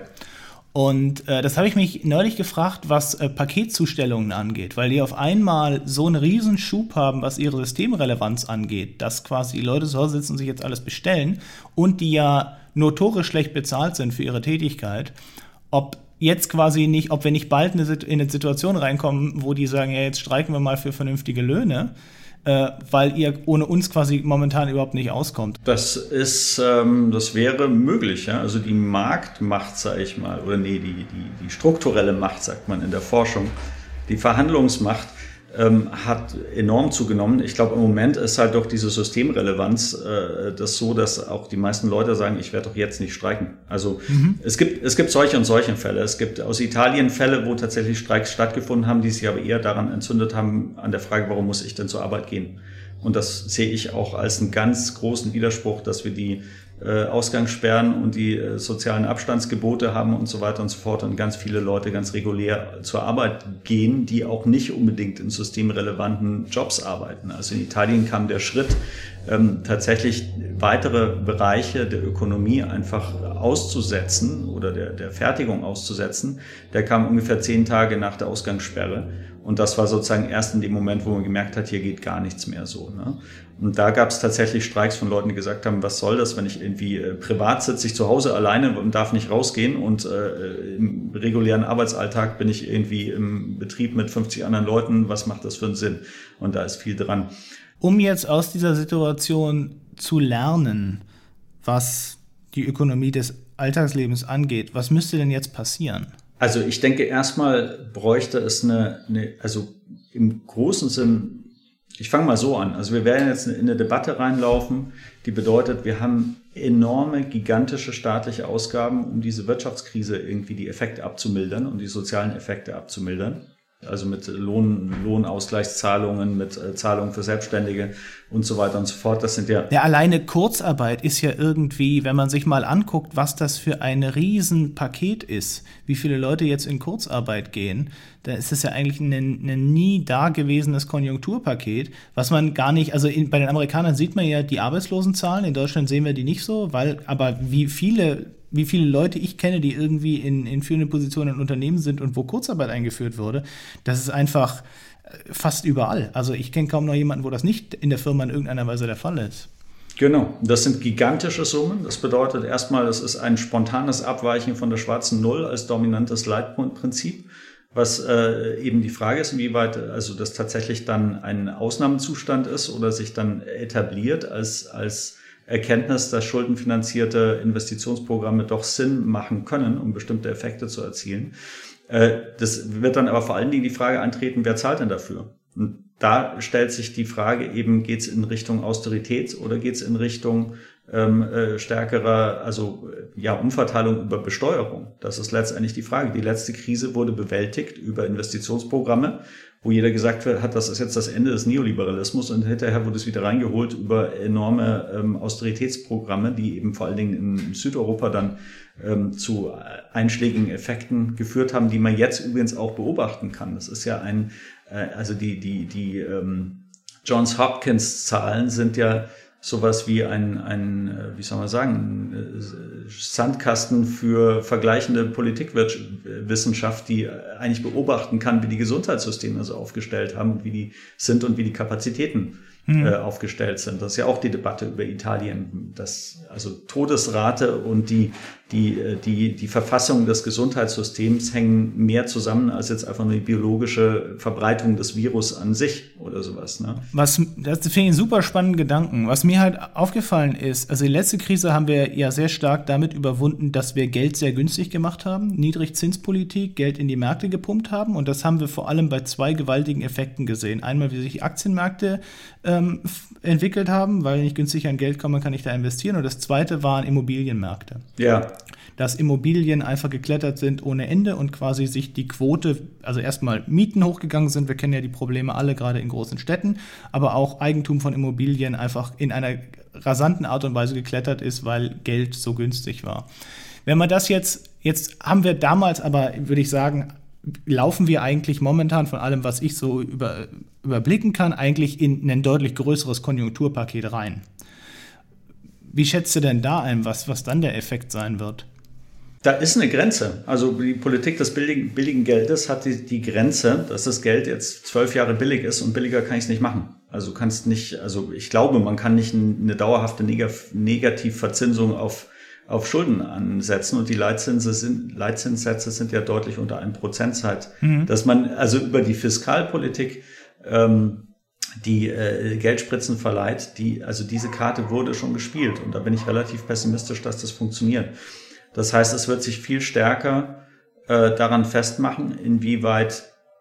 Und äh, das habe ich mich neulich gefragt, was äh, Paketzustellungen angeht, weil die auf einmal so einen riesen Schub haben, was ihre Systemrelevanz angeht, dass quasi die Leute zu Hause sitzen und sich jetzt alles bestellen und die ja notorisch schlecht bezahlt sind für ihre Tätigkeit, ob jetzt quasi nicht, ob wir nicht bald in eine Situation reinkommen, wo die sagen, ja, jetzt streiken wir mal für vernünftige Löhne, äh, weil ihr ohne uns quasi momentan überhaupt nicht auskommt. Das ist, ähm, das wäre möglich, ja. Also die Marktmacht, sage ich mal, oder nee, die, die, die strukturelle Macht, sagt man in der Forschung, die Verhandlungsmacht ähm, hat enorm zugenommen. Ich glaube, im Moment ist halt doch diese Systemrelevanz äh, das so, dass auch die meisten Leute sagen, ich werde doch jetzt nicht streiken. Also mhm. es gibt es gibt solche und solche Fälle. Es gibt aus Italien Fälle, wo tatsächlich Streiks stattgefunden haben, die sich aber eher daran entzündet haben, an der Frage, warum muss ich denn zur Arbeit gehen? Und das sehe ich auch als einen ganz großen Widerspruch, dass wir die äh, Ausgangssperren und die äh, sozialen Abstandsgebote haben und so weiter und so fort und ganz viele Leute ganz regulär zur Arbeit gehen, die auch nicht unbedingt in systemrelevanten Jobs arbeiten. Also in Italien kam der Schritt, ähm, tatsächlich weitere Bereiche der Ökonomie einfach auszusetzen oder der, der Fertigung auszusetzen. Der kam ungefähr zehn Tage nach der Ausgangssperre. Und das war sozusagen erst in dem Moment, wo man gemerkt hat, hier geht gar nichts mehr so. Ne? Und da gab es tatsächlich Streiks von Leuten, die gesagt haben, was soll das, wenn ich irgendwie äh, privat sitze, ich zu Hause alleine und darf nicht rausgehen und äh, im regulären Arbeitsalltag bin ich irgendwie im Betrieb mit fünfzig anderen Leuten, was macht das für einen Sinn? Und da ist viel dran. Um jetzt aus dieser Situation zu lernen, was die Ökonomie des Alltagslebens angeht, was müsste denn jetzt passieren? Also ich denke, erstmal bräuchte es eine, eine, also im großen Sinn, ich fange mal so an, also wir werden jetzt in eine Debatte reinlaufen, die bedeutet, wir haben enorme, gigantische staatliche Ausgaben, um diese Wirtschaftskrise irgendwie die Effekte abzumildern und die sozialen Effekte abzumildern. Also mit Lohn, Lohnausgleichszahlungen, mit äh, Zahlungen für Selbstständige und so weiter und so fort. Das sind ja... Ja, alleine Kurzarbeit ist ja irgendwie, wenn man sich mal anguckt, was das für ein Riesenpaket ist, wie viele Leute jetzt in Kurzarbeit gehen, dann ist das ja eigentlich ein, ein nie dagewesenes Konjunkturpaket, was man gar nicht, also in, bei den Amerikanern sieht man ja die Arbeitslosenzahlen, in Deutschland sehen wir die nicht so, weil, aber wie viele... wie viele Leute ich kenne, die irgendwie in, in führenden Positionen in Unternehmen sind und wo Kurzarbeit eingeführt wurde, das ist einfach fast überall. Also ich kenne kaum noch jemanden, wo das nicht in der Firma in irgendeiner Weise der Fall ist. Genau, das sind gigantische Summen. Das bedeutet erstmal, das ist ein spontanes Abweichen von der schwarzen Null als dominantes Leitprinzip. was äh, eben die Frage ist, inwieweit also das tatsächlich dann ein Ausnahmezustand ist oder sich dann etabliert als als Erkenntnis, dass schuldenfinanzierte Investitionsprogramme doch Sinn machen können, um bestimmte Effekte zu erzielen. Äh, das wird dann aber vor allen Dingen die Frage eintreten, wer zahlt denn dafür? Und da stellt sich die Frage eben, geht es in Richtung Austerität oder geht es in Richtung ähm, äh, stärkerer, also ja, Umverteilung über Besteuerung? Das ist letztendlich die Frage. Die letzte Krise wurde bewältigt über Investitionsprogramme, wo jeder gesagt hat, das ist jetzt das Ende des Neoliberalismus, und hinterher wurde es wieder reingeholt über enorme ähm, Austeritätsprogramme, die eben vor allen Dingen in Südeuropa dann ähm, zu einschlägigen Effekten geführt haben, die man jetzt übrigens auch beobachten kann. Das ist ja ein, äh, also die die die ähm, Johns Hopkins Zahlen sind ja sowas wie ein, ein, wie soll man sagen, ein Sandkasten für vergleichende Politikwissenschaft, die eigentlich beobachten kann, wie die Gesundheitssysteme so aufgestellt haben, wie die sind und wie die Kapazitäten mhm. äh, aufgestellt sind. Das ist ja auch die Debatte über Italien, das, also Todesrate und die, die, die, die Verfassung des Gesundheitssystems hängen mehr zusammen als jetzt einfach nur die biologische Verbreitung des Virus an sich oder sowas. Ne? Was, das finde ich einen super spannenden Gedanken. Was mir halt aufgefallen ist, also die letzte Krise haben wir ja sehr stark damit überwunden, dass wir Geld sehr günstig gemacht haben, Niedrigzinspolitik, Geld in die Märkte gepumpt haben, und das haben wir vor allem bei zwei gewaltigen Effekten gesehen. Einmal, wie sich die Aktienmärkte ähm, entwickelt haben, weil wenn ich günstig an Geld komme, kann ich da investieren, und das zweite waren Immobilienmärkte. Ja. Dass Immobilien einfach geklettert sind ohne Ende und quasi sich die Quote, also erstmal Mieten hochgegangen sind, wir kennen ja die Probleme alle, gerade in großen Städten, aber auch Eigentum von Immobilien einfach in einer rasanten Art und Weise geklettert ist, weil Geld so günstig war. Wenn man das jetzt, jetzt haben wir damals aber, würde ich sagen, laufen wir eigentlich momentan von allem, was ich so über, überblicken kann, eigentlich in ein deutlich größeres Konjunkturpaket rein. Wie schätzt du denn da ein, was, was dann der Effekt sein wird? Da ist eine Grenze. Also die Politik des billigen, billigen Geldes hat die, die Grenze, dass das Geld jetzt zwölf Jahre billig ist, und billiger kann ich es nicht machen. Also du kannst nicht, also ich glaube, man kann nicht eine dauerhafte Negativverzinsung auf, auf Schulden ansetzen, und die Leitzinse sind, Leitzinssätze sind ja deutlich unter einem Prozent Zeit, mhm. dass man also über die Fiskalpolitik ähm, die äh, Geldspritzen verleiht, die, also diese Karte wurde schon gespielt, und da bin ich relativ pessimistisch, dass das funktioniert. Das heißt, es wird sich viel stärker äh, daran festmachen, inwieweit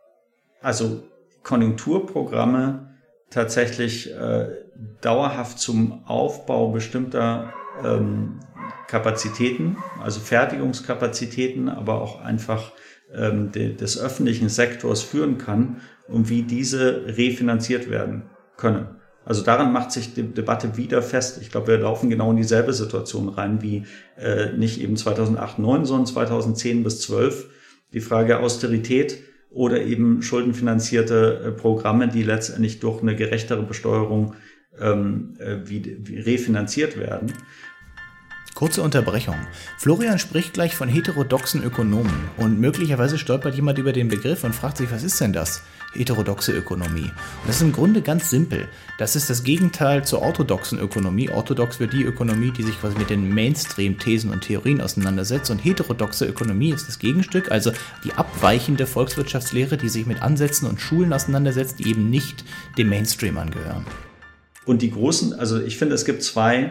also Konjunkturprogramme tatsächlich äh, dauerhaft zum Aufbau bestimmter ähm, Kapazitäten, also Fertigungskapazitäten, aber auch einfach ähm, de, des öffentlichen Sektors führen kann und wie diese refinanziert werden können. Also daran macht sich die Debatte wieder fest. Ich glaube, wir laufen genau in dieselbe Situation rein wie äh, nicht eben zweitausendacht, neun, sondern zweitausendzehn bis zwölf. Die Frage Austerität oder eben schuldenfinanzierte äh, Programme, die letztendlich durch eine gerechtere Besteuerung ähm, äh, wie, wie refinanziert werden. Kurze Unterbrechung. Florian spricht gleich von heterodoxen Ökonomen, und möglicherweise stolpert jemand über den Begriff und fragt sich, was ist denn das? Heterodoxe Ökonomie. Und das ist im Grunde ganz simpel. Das ist das Gegenteil zur orthodoxen Ökonomie. Orthodox wird die Ökonomie, die sich quasi mit den Mainstream-Thesen und Theorien auseinandersetzt, und heterodoxe Ökonomie ist das Gegenstück, also die abweichende Volkswirtschaftslehre, die sich mit Ansätzen und Schulen auseinandersetzt, die eben nicht dem Mainstream angehören. Und die großen, also ich finde, es gibt zwei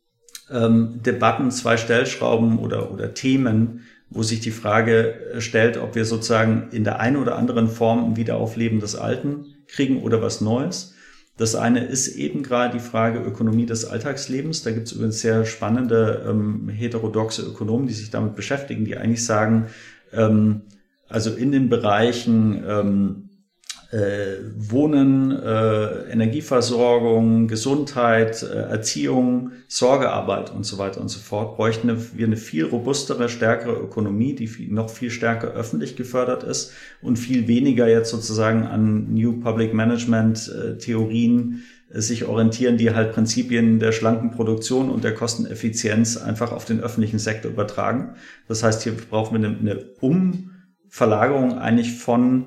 ähm, Debatten, zwei Stellschrauben oder, oder Themen, wo sich die Frage stellt, ob wir sozusagen in der einen oder anderen Form ein Wiederaufleben des Alten kriegen oder was Neues. Das eine ist eben gerade die Frage Ökonomie des Alltagslebens. Da gibt es übrigens sehr spannende ähm, heterodoxe Ökonomen, die sich damit beschäftigen, die eigentlich sagen, ähm, also in den Bereichen ähm, äh, Wohnen, äh, Energieversorgung, Gesundheit, äh, Erziehung, Sorgearbeit und so weiter und so fort, bräuchten wir eine viel robustere, stärkere Ökonomie, die viel, noch viel stärker öffentlich gefördert ist und viel weniger jetzt sozusagen an New Public Management äh, Theorien äh, sich orientieren, die halt Prinzipien der schlanken Produktion und der Kosteneffizienz einfach auf den öffentlichen Sektor übertragen. Das heißt, hier brauchen wir eine, eine Umverlagerung eigentlich von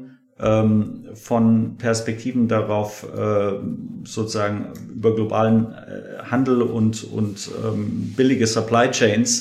von Perspektiven darauf, sozusagen über globalen Handel und, und billige Supply Chains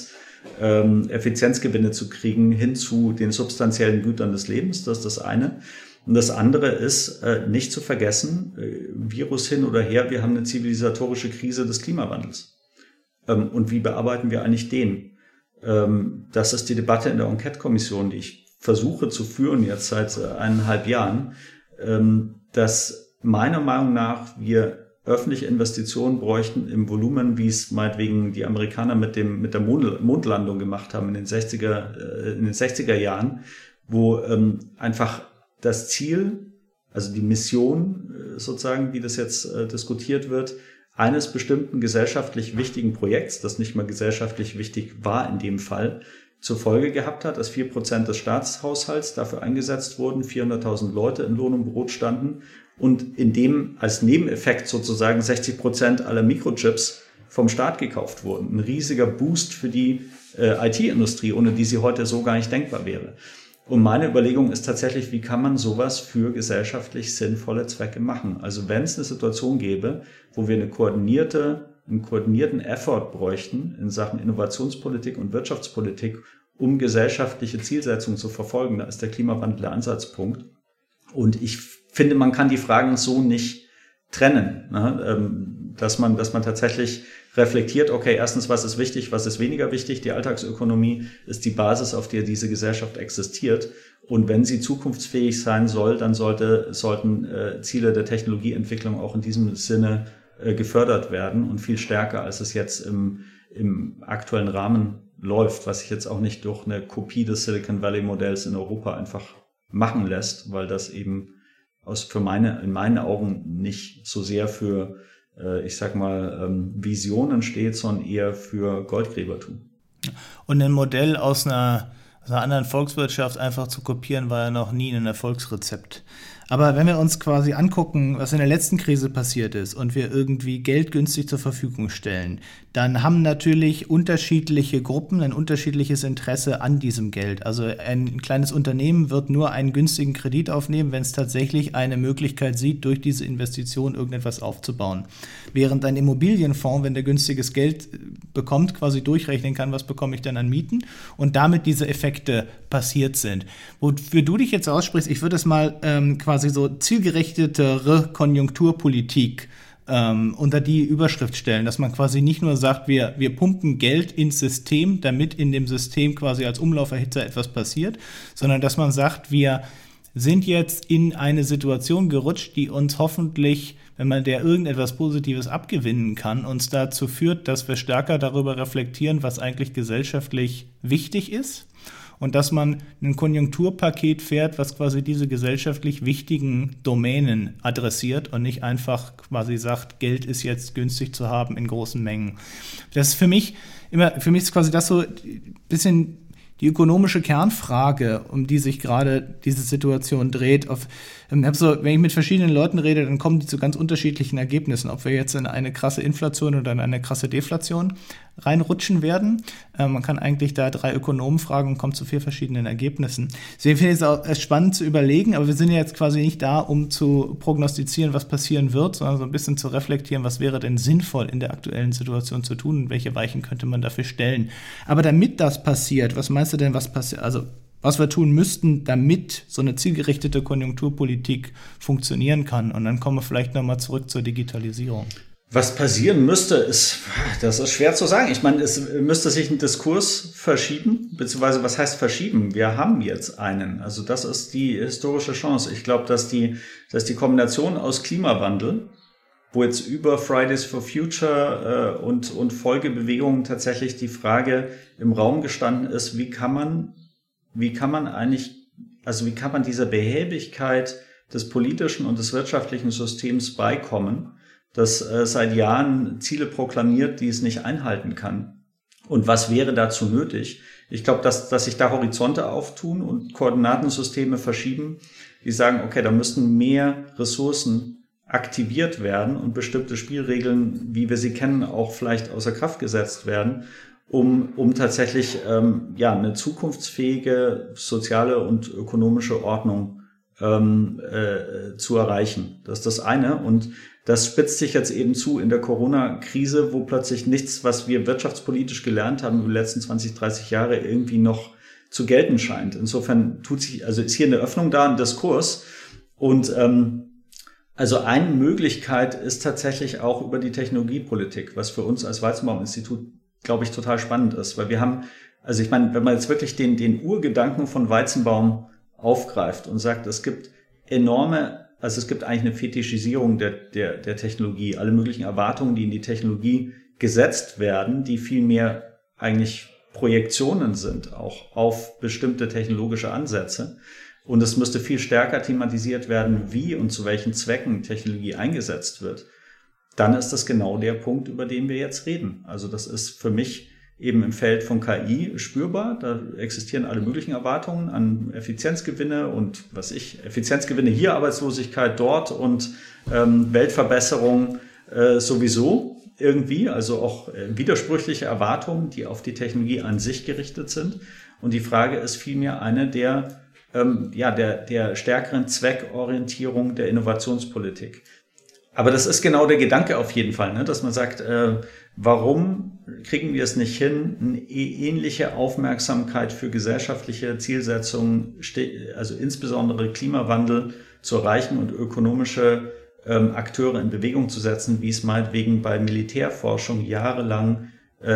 ähm, Effizienzgewinne zu kriegen hin zu den substanziellen Gütern des Lebens. Das ist das eine. Und das andere ist, äh, nicht zu vergessen, äh, Virus hin oder her, wir haben eine zivilisatorische Krise des Klimawandels. Ähm, und wie bearbeiten wir eigentlich den? Ähm, das ist die Debatte in der Enquete-Kommission, die ich versuche zu führen jetzt seit äh, eineinhalb Jahren, ähm, dass meiner Meinung nach wir öffentliche Investitionen bräuchten im Volumen, wie es meinetwegen die Amerikaner mit dem mit der Mond, Mondlandung gemacht haben in den sechziger äh, in den sechziger Jahren, wo ähm, einfach das Ziel, also die Mission äh, sozusagen, wie das jetzt äh, diskutiert wird, eines bestimmten gesellschaftlich wichtigen Projekts, das nicht mal gesellschaftlich wichtig war in dem Fall, zur Folge gehabt hat, dass vier Prozent des Staatshaushalts dafür eingesetzt wurden, vierhunderttausend Leute in Lohn und Brot standen und in dem als Nebeneffekt sozusagen sechzig Prozent aller Mikrochips vom Staat gekauft wurden. Ein riesiger Boost für die äh, I T-Industrie, ohne die sie heute so gar nicht denkbar wäre. Und meine Überlegung ist tatsächlich, wie kann man sowas für gesellschaftlich sinnvolle Zwecke machen? Also wenn es eine Situation gäbe, wo wir eine koordinierte, einen koordinierten Effort bräuchten in Sachen Innovationspolitik und Wirtschaftspolitik, um gesellschaftliche Zielsetzungen zu verfolgen, da ist der Klimawandel der Ansatzpunkt. Und ich finde, man kann die Fragen so nicht trennen, ne? dass man, dass man tatsächlich reflektiert, okay, erstens, was ist wichtig, was ist weniger wichtig? Die Alltagsökonomie ist die Basis, auf der diese Gesellschaft existiert. Und wenn sie zukunftsfähig sein soll, dann sollte, sollten äh, Ziele der Technologieentwicklung auch in diesem Sinne äh, gefördert werden und viel stärker, als es jetzt im, im aktuellen Rahmen läuft, was sich jetzt auch nicht durch eine Kopie des Silicon Valley Modells in Europa einfach machen lässt, weil das eben aus für meine in meinen Augen nicht so sehr für ich sag mal, Visionen steht, sondern eher für Goldgräbertum. Und ein Modell aus einer, aus einer anderen Volkswirtschaft einfach zu kopieren, war ja noch nie ein Erfolgsrezept. Aber wenn wir uns quasi angucken, was in der letzten Krise passiert ist und wir irgendwie Geld günstig zur Verfügung stellen, dann haben natürlich unterschiedliche Gruppen ein unterschiedliches Interesse an diesem Geld. Also ein kleines Unternehmen wird nur einen günstigen Kredit aufnehmen, wenn es tatsächlich eine Möglichkeit sieht, durch diese Investition irgendetwas aufzubauen. Während ein Immobilienfonds, wenn der günstiges Geld bekommt, quasi durchrechnen kann, was bekomme ich denn an Mieten und damit diese Effekte passiert sind. Wofür du dich jetzt aussprichst, ich würde es mal ähm, quasi quasi so zielgerichtetere Konjunkturpolitik ähm, unter die Überschrift stellen, dass man quasi nicht nur sagt, wir, wir pumpen Geld ins System, damit in dem System quasi als Umlauferhitzer etwas passiert, sondern dass man sagt, wir sind jetzt in eine Situation gerutscht, die uns hoffentlich, wenn man der irgendetwas Positives abgewinnen kann, uns dazu führt, dass wir stärker darüber reflektieren, was eigentlich gesellschaftlich wichtig ist. Und dass man ein Konjunkturpaket fährt, was quasi diese gesellschaftlich wichtigen Domänen adressiert und nicht einfach quasi sagt, Geld ist jetzt günstig zu haben in großen Mengen. Das ist für mich immer, für mich ist quasi das so ein bisschen die ökonomische Kernfrage, um die sich gerade diese Situation dreht. Auf, ich hab so, wenn ich mit verschiedenen Leuten rede, dann kommen die zu ganz unterschiedlichen Ergebnissen, ob wir jetzt in eine krasse Inflation oder in eine krasse Deflation reinrutschen werden. Äh, man kann eigentlich da drei Ökonomen fragen und kommt zu vier verschiedenen Ergebnissen. Deswegen finde ich es auch spannend zu überlegen, aber wir sind ja jetzt quasi nicht da, um zu prognostizieren, was passieren wird, sondern so ein bisschen zu reflektieren, was wäre denn sinnvoll in der aktuellen Situation zu tun und welche Weichen könnte man dafür stellen. Aber damit das passiert, was meinst du denn, was passiert, also was wir tun müssten, damit so eine zielgerichtete Konjunkturpolitik funktionieren kann? Und dann kommen wir vielleicht nochmal zurück zur Digitalisierung. Was passieren müsste, ist, das ist schwer zu sagen. Ich meine, es müsste sich ein Diskurs verschieben, beziehungsweise was heißt verschieben? Wir haben jetzt einen. Also das ist die historische Chance. Ich glaube, dass die, dass die Kombination aus Klimawandel, wo jetzt über Fridays for Future äh, und, und Folgebewegungen tatsächlich die Frage im Raum gestanden ist, wie kann man, wie kann man eigentlich, also wie kann man dieser Behäbigkeit des politischen und des wirtschaftlichen Systems beikommen, das äh, seit Jahren Ziele proklamiert, die es nicht einhalten kann. Und was wäre dazu nötig? Ich glaube, dass, dass sich da Horizonte auftun und Koordinatensysteme verschieben, die sagen, okay, da müssen mehr Ressourcen aktiviert werden und bestimmte Spielregeln, wie wir sie kennen, auch vielleicht außer Kraft gesetzt werden, um, um tatsächlich ähm, ja, eine zukunftsfähige soziale und ökonomische Ordnung ähm, äh, zu erreichen. Das ist das eine. Und Das spitzt sich jetzt eben zu in der Corona-Krise, wo plötzlich nichts, was wir wirtschaftspolitisch gelernt haben über die letzten zwanzig, dreißig Jahre, irgendwie noch zu gelten scheint. Insofern tut sich, also ist hier eine Öffnung da, ein Diskurs. Und ähm, also eine Möglichkeit ist tatsächlich auch über die Technologiepolitik, was für uns als Weizenbaum-Institut, glaube ich, total spannend ist. Weil wir haben, also ich meine, wenn man jetzt wirklich den, den Urgedanken von Weizenbaum aufgreift und sagt, es gibt enorme, also es gibt eigentlich eine Fetischisierung der, der, der Technologie, alle möglichen Erwartungen, die in die Technologie gesetzt werden, die viel mehr eigentlich Projektionen sind, auch auf bestimmte technologische Ansätze. Und es müsste viel stärker thematisiert werden, wie und zu welchen Zwecken Technologie eingesetzt wird. Dann ist das genau der Punkt, über den wir jetzt reden. Also das ist für mich eben im Feld von K I spürbar. Da existieren alle möglichen Erwartungen an Effizienzgewinne und was ich, Effizienzgewinne hier, Arbeitslosigkeit dort und ähm, Weltverbesserung äh, sowieso irgendwie. Also auch äh, widersprüchliche Erwartungen, die auf die Technologie an sich gerichtet sind. Und die Frage ist vielmehr eine der, ähm, ja, der, der stärkeren Zweckorientierung der Innovationspolitik. Aber das ist genau der Gedanke auf jeden Fall, ne? Dass man sagt, äh, warum kriegen wir es nicht hin, eine ähnliche Aufmerksamkeit für gesellschaftliche Zielsetzungen, also insbesondere Klimawandel zu erreichen und ökonomische ähm, Akteure in Bewegung zu setzen, wie es meinetwegen bei Militärforschung jahrelang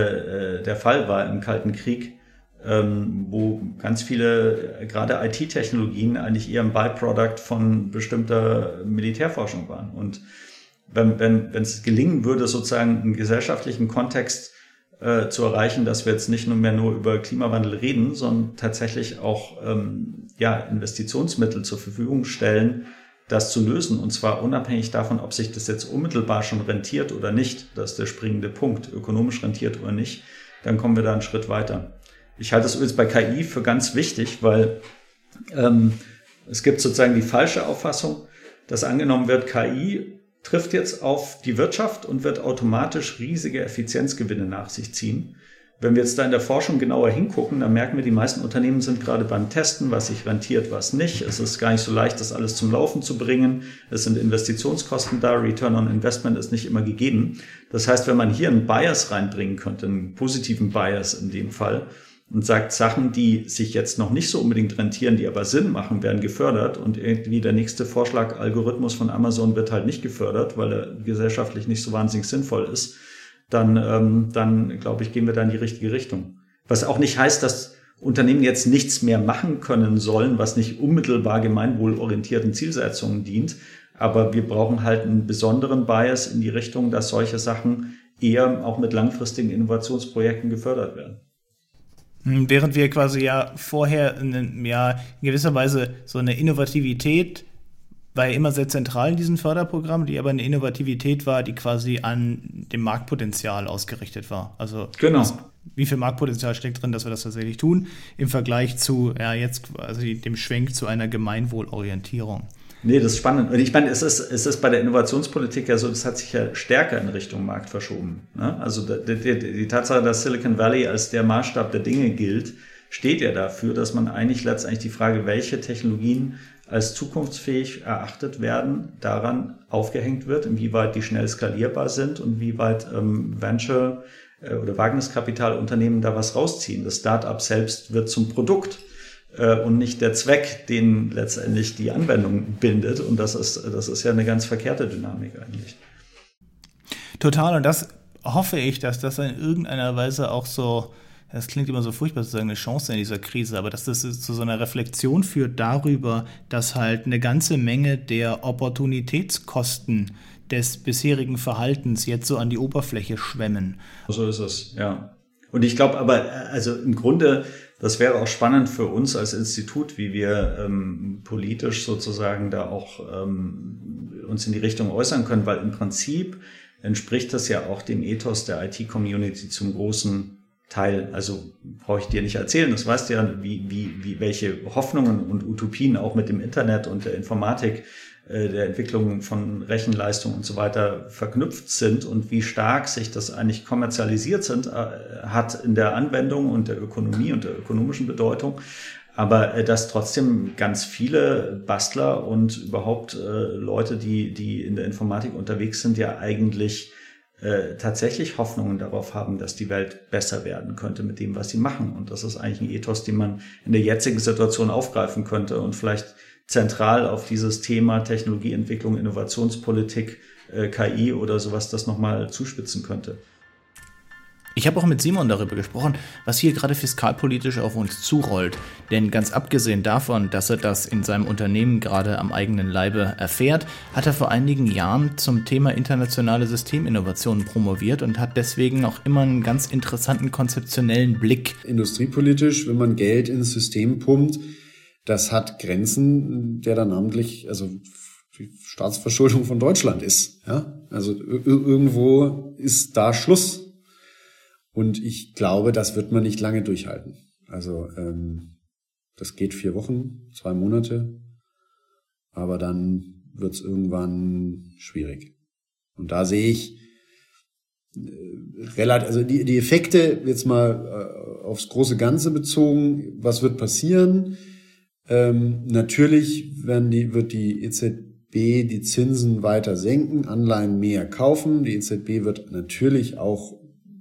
äh, der Fall war im Kalten Krieg, ähm, wo ganz viele, gerade I T-Technologien eigentlich eher ein Byproduct von bestimmter Militärforschung waren. Und wenn wenn wenn es gelingen würde, sozusagen einen gesellschaftlichen Kontext äh, zu erreichen, dass wir jetzt nicht nur mehr nur über Klimawandel reden, sondern tatsächlich auch ähm, ja Investitionsmittel zur Verfügung stellen, das zu lösen. Und zwar unabhängig davon, ob sich das jetzt unmittelbar schon rentiert oder nicht. Das ist der springende Punkt, ökonomisch rentiert oder nicht. Dann kommen wir da einen Schritt weiter. Ich halte das übrigens bei K I für ganz wichtig, weil ähm, es gibt sozusagen die falsche Auffassung, dass angenommen wird, K I trifft jetzt auf die Wirtschaft und wird automatisch riesige Effizienzgewinne nach sich ziehen. Wenn wir jetzt da in der Forschung genauer hingucken, dann merken wir, die meisten Unternehmen sind gerade beim Testen, was sich rentiert, was nicht. Es ist gar nicht so leicht, das alles zum Laufen zu bringen. Es sind Investitionskosten da, Return on Investment ist nicht immer gegeben. Das heißt, wenn man hier einen Bias reinbringen könnte, einen positiven Bias in dem Fall, und sagt, Sachen, die sich jetzt noch nicht so unbedingt rentieren, die aber Sinn machen, werden gefördert und irgendwie der nächste Vorschlag, Algorithmus von Amazon wird halt nicht gefördert, weil er gesellschaftlich nicht so wahnsinnig sinnvoll ist, dann, ähm, dann glaube ich, gehen wir da in die richtige Richtung. Was auch nicht heißt, dass Unternehmen jetzt nichts mehr machen können sollen, was nicht unmittelbar gemeinwohlorientierten Zielsetzungen dient, aber wir brauchen halt einen besonderen Bias in die Richtung, dass solche Sachen eher auch mit langfristigen Innovationsprojekten gefördert werden. Während wir quasi ja vorher in, ja, in gewisser Weise so eine Innovativität war ja immer sehr zentral in diesen Förderprogrammen, die aber eine Innovativität war, die quasi an dem Marktpotenzial ausgerichtet war. Also genau. Das, wie viel Marktpotenzial steckt drin, dass wir das tatsächlich tun, im Vergleich zu ja jetzt also dem Schwenk zu einer Gemeinwohlorientierung. Nee, das ist spannend. Und ich meine, es ist, es ist bei der Innovationspolitik ja so, das hat sich ja stärker in Richtung Markt verschoben. Ne? Also die, die, die Tatsache, dass Silicon Valley als der Maßstab der Dinge gilt, steht ja dafür, dass man eigentlich letztendlich die Frage, welche Technologien als zukunftsfähig erachtet werden, daran aufgehängt wird, inwieweit die schnell skalierbar sind und wie weit ähm, Venture- äh, oder Wagniskapitalunternehmen da was rausziehen. Das Start-up selbst wird zum Produkt und nicht der Zweck, den letztendlich die Anwendung bindet. Und das ist, das ist ja eine ganz verkehrte Dynamik eigentlich. Total. Und das hoffe ich, dass das in irgendeiner Weise auch so, das klingt immer so furchtbar zu sagen, eine Chance in dieser Krise, aber dass das zu so einer Reflexion führt darüber, dass halt eine ganze Menge der Opportunitätskosten des bisherigen Verhaltens jetzt so an die Oberfläche schwemmen. So ist es, ja. Und ich glaube aber, also im Grunde, das wäre auch spannend für uns als Institut, wie wir ähm, politisch sozusagen da auch ähm, uns in die Richtung äußern können, weil im Prinzip entspricht das ja auch dem Ethos der I T-Community zum großen Teil. Also brauche ich dir nicht erzählen, das weißt du ja, wie, wie, wie welche Hoffnungen und Utopien auch mit dem Internet und der Informatik der Entwicklung von Rechenleistung und so weiter verknüpft sind und wie stark sich das eigentlich kommerzialisiert sind, äh, hat in der Anwendung und der Ökonomie und der ökonomischen Bedeutung. Aber äh, dass trotzdem ganz viele Bastler und überhaupt äh, Leute, die, die in der Informatik unterwegs sind, ja eigentlich äh, tatsächlich Hoffnungen darauf haben, dass die Welt besser werden könnte mit dem, was sie machen. Und das ist eigentlich ein Ethos, den man in der jetzigen Situation aufgreifen könnte und vielleicht zentral auf dieses Thema Technologieentwicklung, Innovationspolitik, äh, K I oder sowas das nochmal zuspitzen könnte. Ich habe auch mit Simon darüber gesprochen, was hier gerade fiskalpolitisch auf uns zurollt. Denn ganz abgesehen davon, dass er das in seinem Unternehmen gerade am eigenen Leibe erfährt, hat er vor einigen Jahren zum Thema internationale Systeminnovationen promoviert und hat deswegen auch immer einen ganz interessanten konzeptionellen Blick. Industriepolitisch, wenn man Geld ins System pumpt, das hat Grenzen, der dann namentlich, also die Staatsverschuldung von Deutschland ist. Ja? Also irgendwo ist da Schluss. Und ich glaube, das wird man nicht lange durchhalten. Also ähm, das geht vier Wochen, zwei Monate, aber dann wird es irgendwann schwierig. Und da sehe ich äh, relativ, also die, die Effekte jetzt mal äh, aufs große Ganze bezogen. Was wird passieren? Ähm, natürlich werden die, wird die E Z B die Zinsen weiter senken, Anleihen mehr kaufen. Die E Z B wird natürlich auch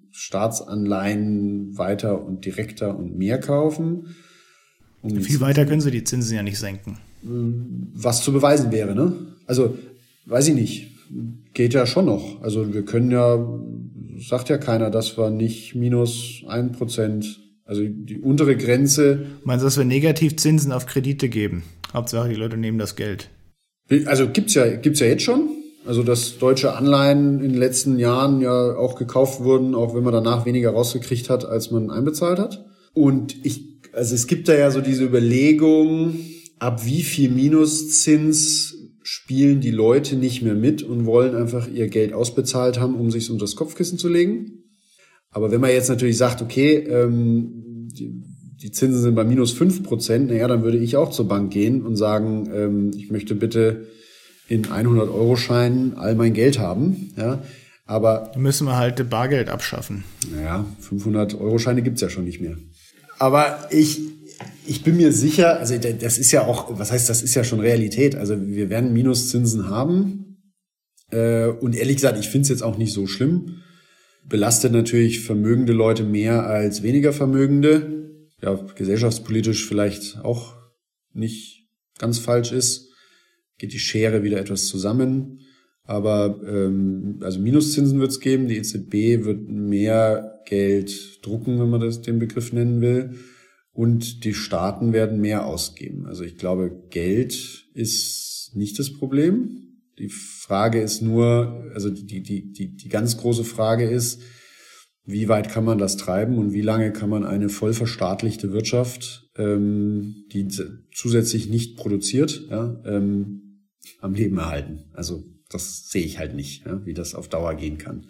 Staatsanleihen weiter und direkter und mehr kaufen. Um Viel weiter können sie die Zinsen ja nicht senken. Was zu beweisen wäre, ne? Also, weiß ich nicht. Geht ja schon noch. Also wir können ja, sagt ja keiner, dass wir nicht minus ein Prozent, also die untere Grenze. Meinst du, dass wir Negativzinsen auf Kredite geben? Hauptsache, die Leute nehmen das Geld. Also gibt's ja, gibt's ja jetzt schon. Also, dass deutsche Anleihen in den letzten Jahren ja auch gekauft wurden, auch wenn man danach weniger rausgekriegt hat, als man einbezahlt hat. Und ich, also es gibt da ja so diese Überlegung, ab wie viel Minuszins spielen die Leute nicht mehr mit und wollen einfach ihr Geld ausbezahlt haben, um sich's unter das Kopfkissen zu legen. Aber wenn man jetzt natürlich sagt, okay, ähm, die, die Zinsen sind bei minus fünf Prozent, naja, dann würde ich auch zur Bank gehen und sagen, ähm, ich möchte bitte in hundert-Euro-Scheinen all mein Geld haben, ja, aber... Da müssen wir halt Bargeld abschaffen. Naja, fünfhundert-Euro-Scheine gibt's ja schon nicht mehr. Aber ich, ich bin mir sicher, also das ist ja auch, was heißt, das ist ja schon Realität, also wir werden Minuszinsen haben äh, und ehrlich gesagt, ich finde es jetzt auch nicht so schlimm. Belastet natürlich vermögende Leute mehr als weniger Vermögende, ja, gesellschaftspolitisch vielleicht auch nicht ganz falsch ist. Geht die Schere wieder etwas zusammen. Aber ähm, also Minuszinsen wird es geben. Die E Z B wird mehr Geld drucken, wenn man das den Begriff nennen will. Und die Staaten werden mehr ausgeben. Also ich glaube, Geld ist nicht das Problem. Die Frage ist nur, also die, die, die, die ganz große Frage ist, wie weit kann man das treiben und wie lange kann man eine voll verstaatlichte Wirtschaft, ähm, die zusätzlich nicht produziert, ja, ähm, am Leben erhalten. Also das sehe ich halt nicht, ja, wie das auf Dauer gehen kann.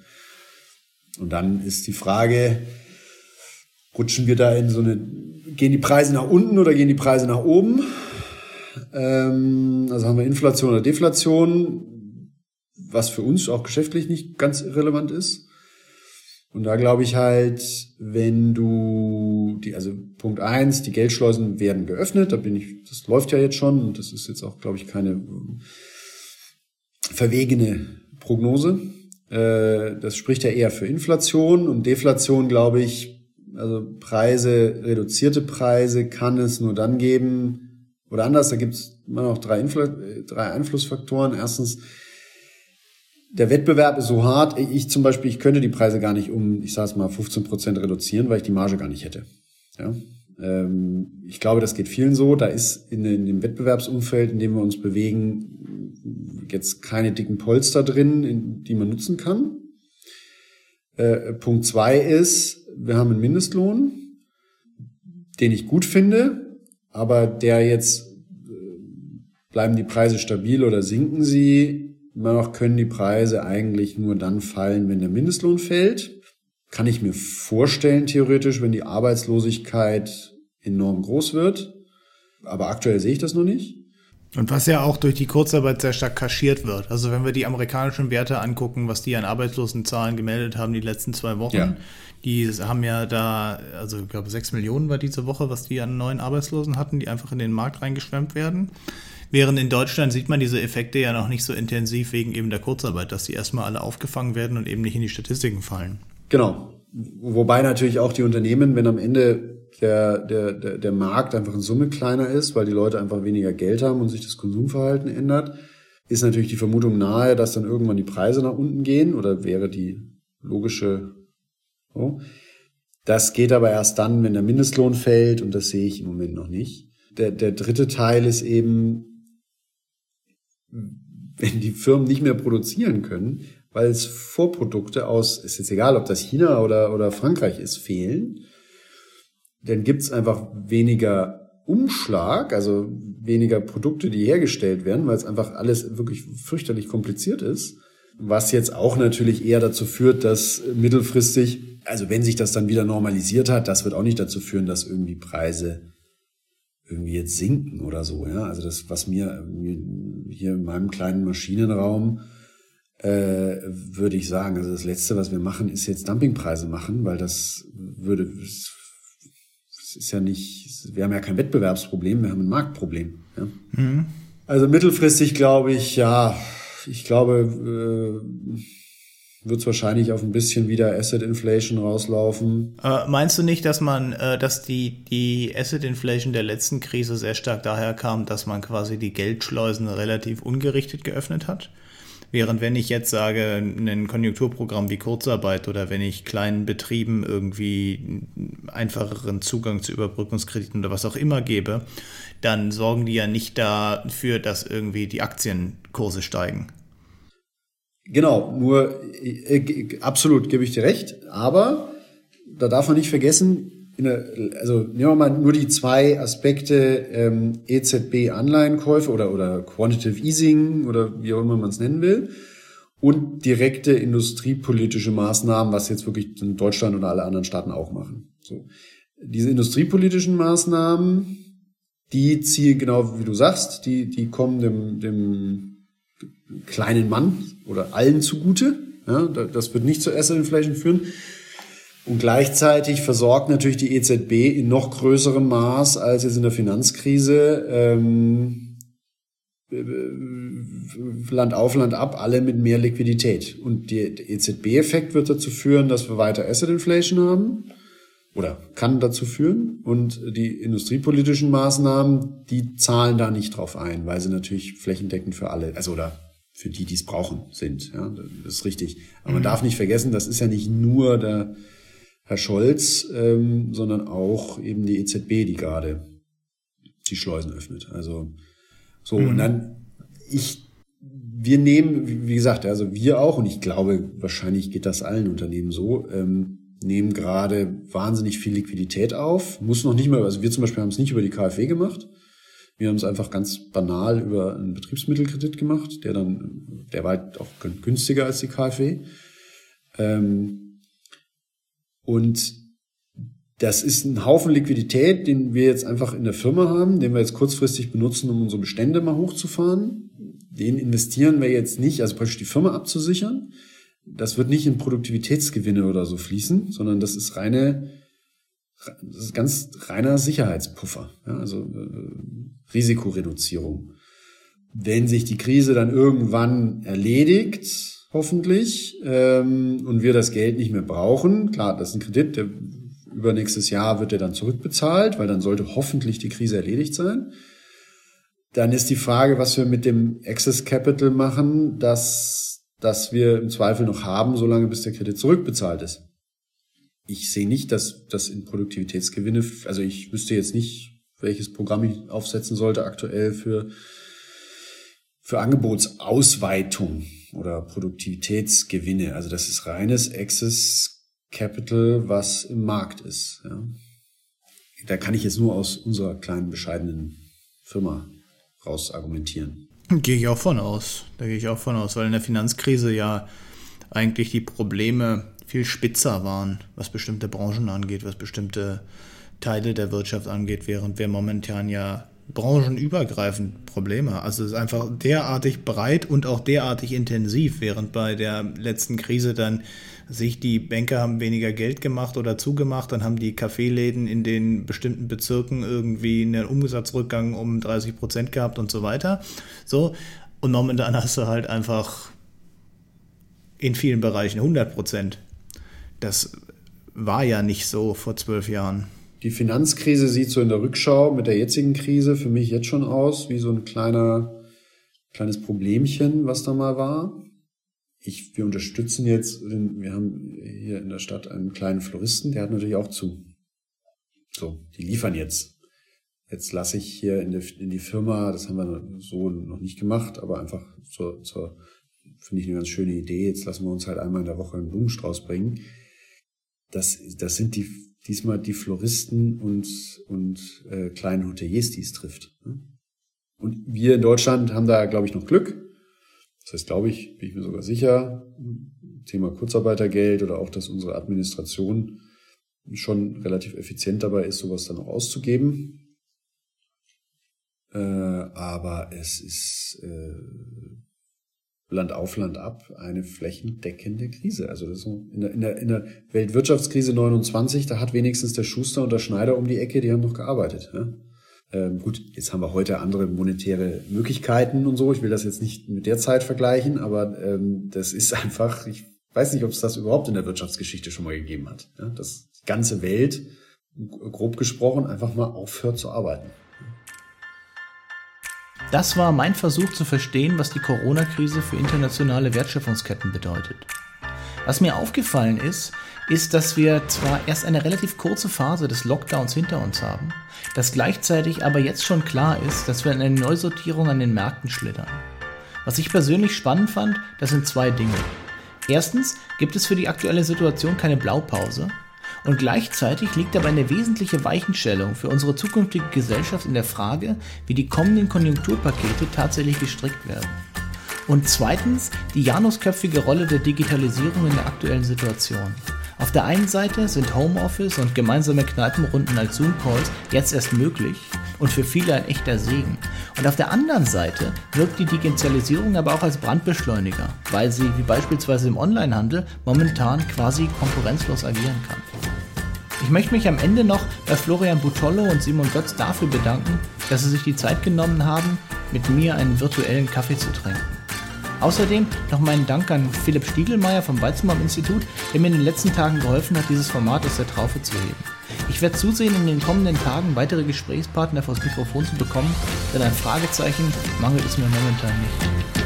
Und dann ist die Frage, rutschen wir da in so eine, gehen die Preise nach unten oder gehen die Preise nach oben? Ähm, also haben wir Inflation oder Deflation, was für uns auch geschäftlich nicht ganz irrelevant ist. Und da glaube ich halt, wenn du die, also Punkt eins, die Geldschleusen werden geöffnet, da bin ich, das läuft ja jetzt schon und das ist jetzt auch, glaube ich, keine verwegene Prognose. Äh, das spricht ja eher für Inflation und Deflation, glaube ich, also Preise, reduzierte Preise kann es nur dann geben, oder anders, da gibt es immer noch drei, Infl- drei Einflussfaktoren. Erstens, der Wettbewerb ist so hart, ich zum Beispiel, ich könnte die Preise gar nicht um, ich sage es mal, fünfzehn Prozent reduzieren, weil ich die Marge gar nicht hätte. Ja? Ähm, ich glaube, das geht vielen so. Da ist in, in dem Wettbewerbsumfeld, in dem wir uns bewegen, jetzt keine dicken Polster drin, in, die man nutzen kann. Äh, Punkt zwei ist, wir haben einen Mindestlohn, den ich gut finde, aber der jetzt, äh, bleiben die Preise stabil oder sinken sie? Immer noch können die Preise eigentlich nur dann fallen, wenn der Mindestlohn fällt. Kann ich mir vorstellen, theoretisch, wenn die Arbeitslosigkeit enorm groß wird. Aber aktuell sehe ich das noch nicht. Und was ja auch durch die Kurzarbeit sehr stark kaschiert wird. Also wenn wir die amerikanischen Werte angucken, was die an Arbeitslosenzahlen gemeldet haben die letzten zwei Wochen, ja. Die haben ja da, also ich glaube sechs Millionen war diese Woche, was die an neuen Arbeitslosen hatten, die einfach in den Markt reingeschwemmt werden. Während in Deutschland sieht man diese Effekte ja noch nicht so intensiv wegen eben der Kurzarbeit, dass die erstmal alle aufgefangen werden und eben nicht in die Statistiken fallen. Genau. Wobei natürlich auch die Unternehmen, wenn am Ende der, der, der, der Markt einfach in Summe kleiner ist, weil die Leute einfach weniger Geld haben und sich das Konsumverhalten ändert, ist natürlich die Vermutung nahe, dass dann irgendwann die Preise nach unten gehen, oder wäre die logische, so. Das geht aber erst dann, wenn der Mindestlohn fällt, und das sehe ich im Moment noch nicht. Der, der dritte Teil ist eben, wenn die Firmen nicht mehr produzieren können, weil es Vorprodukte aus, ist jetzt egal, ob das China oder, oder Frankreich ist, fehlen, dann gibt's einfach weniger Umschlag, also weniger Produkte, die hergestellt werden, weil es einfach alles wirklich fürchterlich kompliziert ist. Was jetzt auch natürlich eher dazu führt, dass mittelfristig, also wenn sich das dann wieder normalisiert hat, das wird auch nicht dazu führen, dass irgendwie Preise irgendwie jetzt sinken oder so. Ja, also das, was mir hier in meinem kleinen Maschinenraum äh, würde ich sagen, also das Letzte, was wir machen, ist jetzt Dumpingpreise machen, weil das würde Es ist ja nicht, wir haben ja kein Wettbewerbsproblem, wir haben ein Marktproblem. Ja? Mhm. Also mittelfristig glaube ich, ja, ich glaube, äh, wird es wahrscheinlich auf ein bisschen wieder Asset Inflation rauslaufen. Aber meinst du nicht, dass man, äh, dass die, die Asset Inflation der letzten Krise sehr stark daher kam, dass man quasi die Geldschleusen relativ ungerichtet geöffnet hat? Während wenn ich jetzt sage, ein Konjunkturprogramm wie Kurzarbeit oder wenn ich kleinen Betrieben irgendwie einfacheren Zugang zu Überbrückungskrediten oder was auch immer gebe, dann sorgen die ja nicht dafür, dass irgendwie die Aktienkurse steigen. Genau, nur äh, absolut gebe ich dir recht, aber da darf man nicht vergessen, in der, also nehmen wir mal nur die zwei Aspekte ähm, E Z B-Anleihenkäufe oder oder Quantitative Easing oder wie auch immer man es nennen will und direkte industriepolitische Maßnahmen, was jetzt wirklich in Deutschland oder alle anderen Staaten auch machen. So, diese industriepolitischen Maßnahmen, die ziehen genau wie du sagst, die die kommen dem dem kleinen Mann oder allen zugute. Ja, das wird nicht zur Asset Inflation führen. Und gleichzeitig versorgt natürlich die E Z B in noch größerem Maß als jetzt in der Finanzkrise ähm, Land auf, Land ab, alle mit mehr Liquidität. Und der E Z B-Effekt wird dazu führen, dass wir weiter Asset Inflation haben oder kann dazu führen. Und die industriepolitischen Maßnahmen, die zahlen da nicht drauf ein, weil sie natürlich flächendeckend für alle, also oder für die, die es brauchen, sind. Ja, das ist richtig. Aber man darf nicht vergessen, das ist ja nicht nur der Herr Scholz, ähm, sondern auch eben die E Z B, die gerade die Schleusen öffnet. Also so, mhm. Und dann ich, wir nehmen, wie gesagt, also wir auch, und ich glaube, wahrscheinlich geht das allen Unternehmen so, ähm, nehmen gerade wahnsinnig viel Liquidität auf. Muss noch nicht mal, also wir zum Beispiel haben es nicht über die KfW gemacht. Wir haben es einfach ganz banal über einen Betriebsmittelkredit gemacht, der dann, der war halt auch günstiger als die KfW. Ähm, Und das ist ein Haufen Liquidität, den wir jetzt einfach in der Firma haben, den wir jetzt kurzfristig benutzen, um unsere Bestände mal hochzufahren. Den investieren wir jetzt nicht, also praktisch die Firma abzusichern. Das wird nicht in Produktivitätsgewinne oder so fließen, sondern das ist reine, das ist ganz reiner Sicherheitspuffer, ja, also äh, Risikoreduzierung. Wenn sich die Krise dann irgendwann erledigt, hoffentlich, ähm, und wir das Geld nicht mehr brauchen. Klar, das ist ein Kredit, der übernächstes Jahr wird der dann zurückbezahlt, weil dann sollte hoffentlich die Krise erledigt sein. Dann ist die Frage, was wir mit dem Excess Capital machen, dass, dass wir im Zweifel noch haben, solange bis der Kredit zurückbezahlt ist. Ich sehe nicht, dass das in Produktivitätsgewinne, also ich wüsste jetzt nicht, welches Programm ich aufsetzen sollte aktuell für, für Angebotsausweitung oder Produktivitätsgewinne. Also das ist reines Excess Capital, was im Markt ist. Ja. Da kann ich jetzt nur aus unserer kleinen, bescheidenen Firma raus argumentieren. Gehe ich auch von aus. Da gehe ich auch von aus, weil in der Finanzkrise ja eigentlich die Probleme viel spitzer waren, was bestimmte Branchen angeht, was bestimmte Teile der Wirtschaft angeht, während wir momentan ja branchenübergreifend Probleme. Also es ist einfach derartig breit und auch derartig intensiv, während bei der letzten Krise dann sich die Banker haben weniger Geld gemacht oder zugemacht, dann haben die Kaffeeläden in den bestimmten Bezirken irgendwie einen Umsatzrückgang um dreißig Prozent gehabt und so weiter. So, und momentan hast du halt einfach in vielen Bereichen hundert Prozent. Das war ja nicht so vor zwölf Jahren. Die Finanzkrise sieht so in der Rückschau mit der jetzigen Krise für mich jetzt schon aus wie so ein kleiner, kleines Problemchen, was da mal war. Ich, wir unterstützen jetzt, wir haben hier in der Stadt einen kleinen Floristen, der hat natürlich auch zu. So, die liefern jetzt. Jetzt lasse ich hier in, der, in die Firma, das haben wir so noch nicht gemacht, aber einfach zur, zur, finde ich eine ganz schöne Idee. Jetzt lassen wir uns halt einmal in der Woche einen Blumenstrauß bringen. Das, das sind die, diesmal die Floristen und, und äh, kleinen Hoteliers, die es trifft. Und wir in Deutschland haben da, glaube ich, noch Glück. Das heißt, glaube ich, bin ich mir sogar sicher, Thema Kurzarbeitergeld oder auch, dass unsere Administration schon relativ effizient dabei ist, sowas dann auch auszugeben. Äh, aber es ist äh, Land auf, Land ab eine flächendeckende Krise. Also das ist so in der, in der, in der Weltwirtschaftskrise neunundzwanzig, da hat wenigstens der Schuster und der Schneider um die Ecke, die haben noch gearbeitet. Ja? Ähm, gut, jetzt haben wir heute andere monetäre Möglichkeiten und so. Ich will das jetzt nicht mit der Zeit vergleichen, aber ähm, das ist einfach, ich weiß nicht, ob es das überhaupt in der Wirtschaftsgeschichte schon mal gegeben hat. Ja? Dass die ganze Welt, grob gesprochen, einfach mal aufhört zu arbeiten. Das war mein Versuch zu verstehen, was die Corona-Krise für internationale Wertschöpfungsketten bedeutet. Was mir aufgefallen ist, ist, dass wir zwar erst eine relativ kurze Phase des Lockdowns hinter uns haben, dass gleichzeitig aber jetzt schon klar ist, dass wir in eine Neusortierung an den Märkten schlittern. Was ich persönlich spannend fand, das sind zwei Dinge. Erstens gibt es für die aktuelle Situation keine Blaupause und gleichzeitig liegt aber eine wesentliche Weichenstellung für unsere zukünftige Gesellschaft in der Frage, wie die kommenden Konjunkturpakete tatsächlich gestrickt werden. Und zweitens die janusköpfige Rolle der Digitalisierung in der aktuellen Situation. Auf der einen Seite sind Homeoffice und gemeinsame Kneipenrunden als Zoom-Calls jetzt erst möglich und für viele ein echter Segen. Und auf der anderen Seite wirkt die Digitalisierung aber auch als Brandbeschleuniger, weil sie, wie beispielsweise im Onlinehandel, momentan quasi konkurrenzlos agieren kann. Ich möchte mich am Ende noch bei Florian Butollo und Simon Götz dafür bedanken, dass sie sich die Zeit genommen haben, mit mir einen virtuellen Kaffee zu trinken. Außerdem noch meinen Dank an Philipp Stiegelmeier vom Weizenbaum-Institut, der mir in den letzten Tagen geholfen hat, dieses Format aus der Traufe zu heben. Ich werde zusehen, in den kommenden Tagen weitere Gesprächspartner vors Mikrofon zu bekommen, denn ein Fragezeichen mangelt es mir momentan nicht.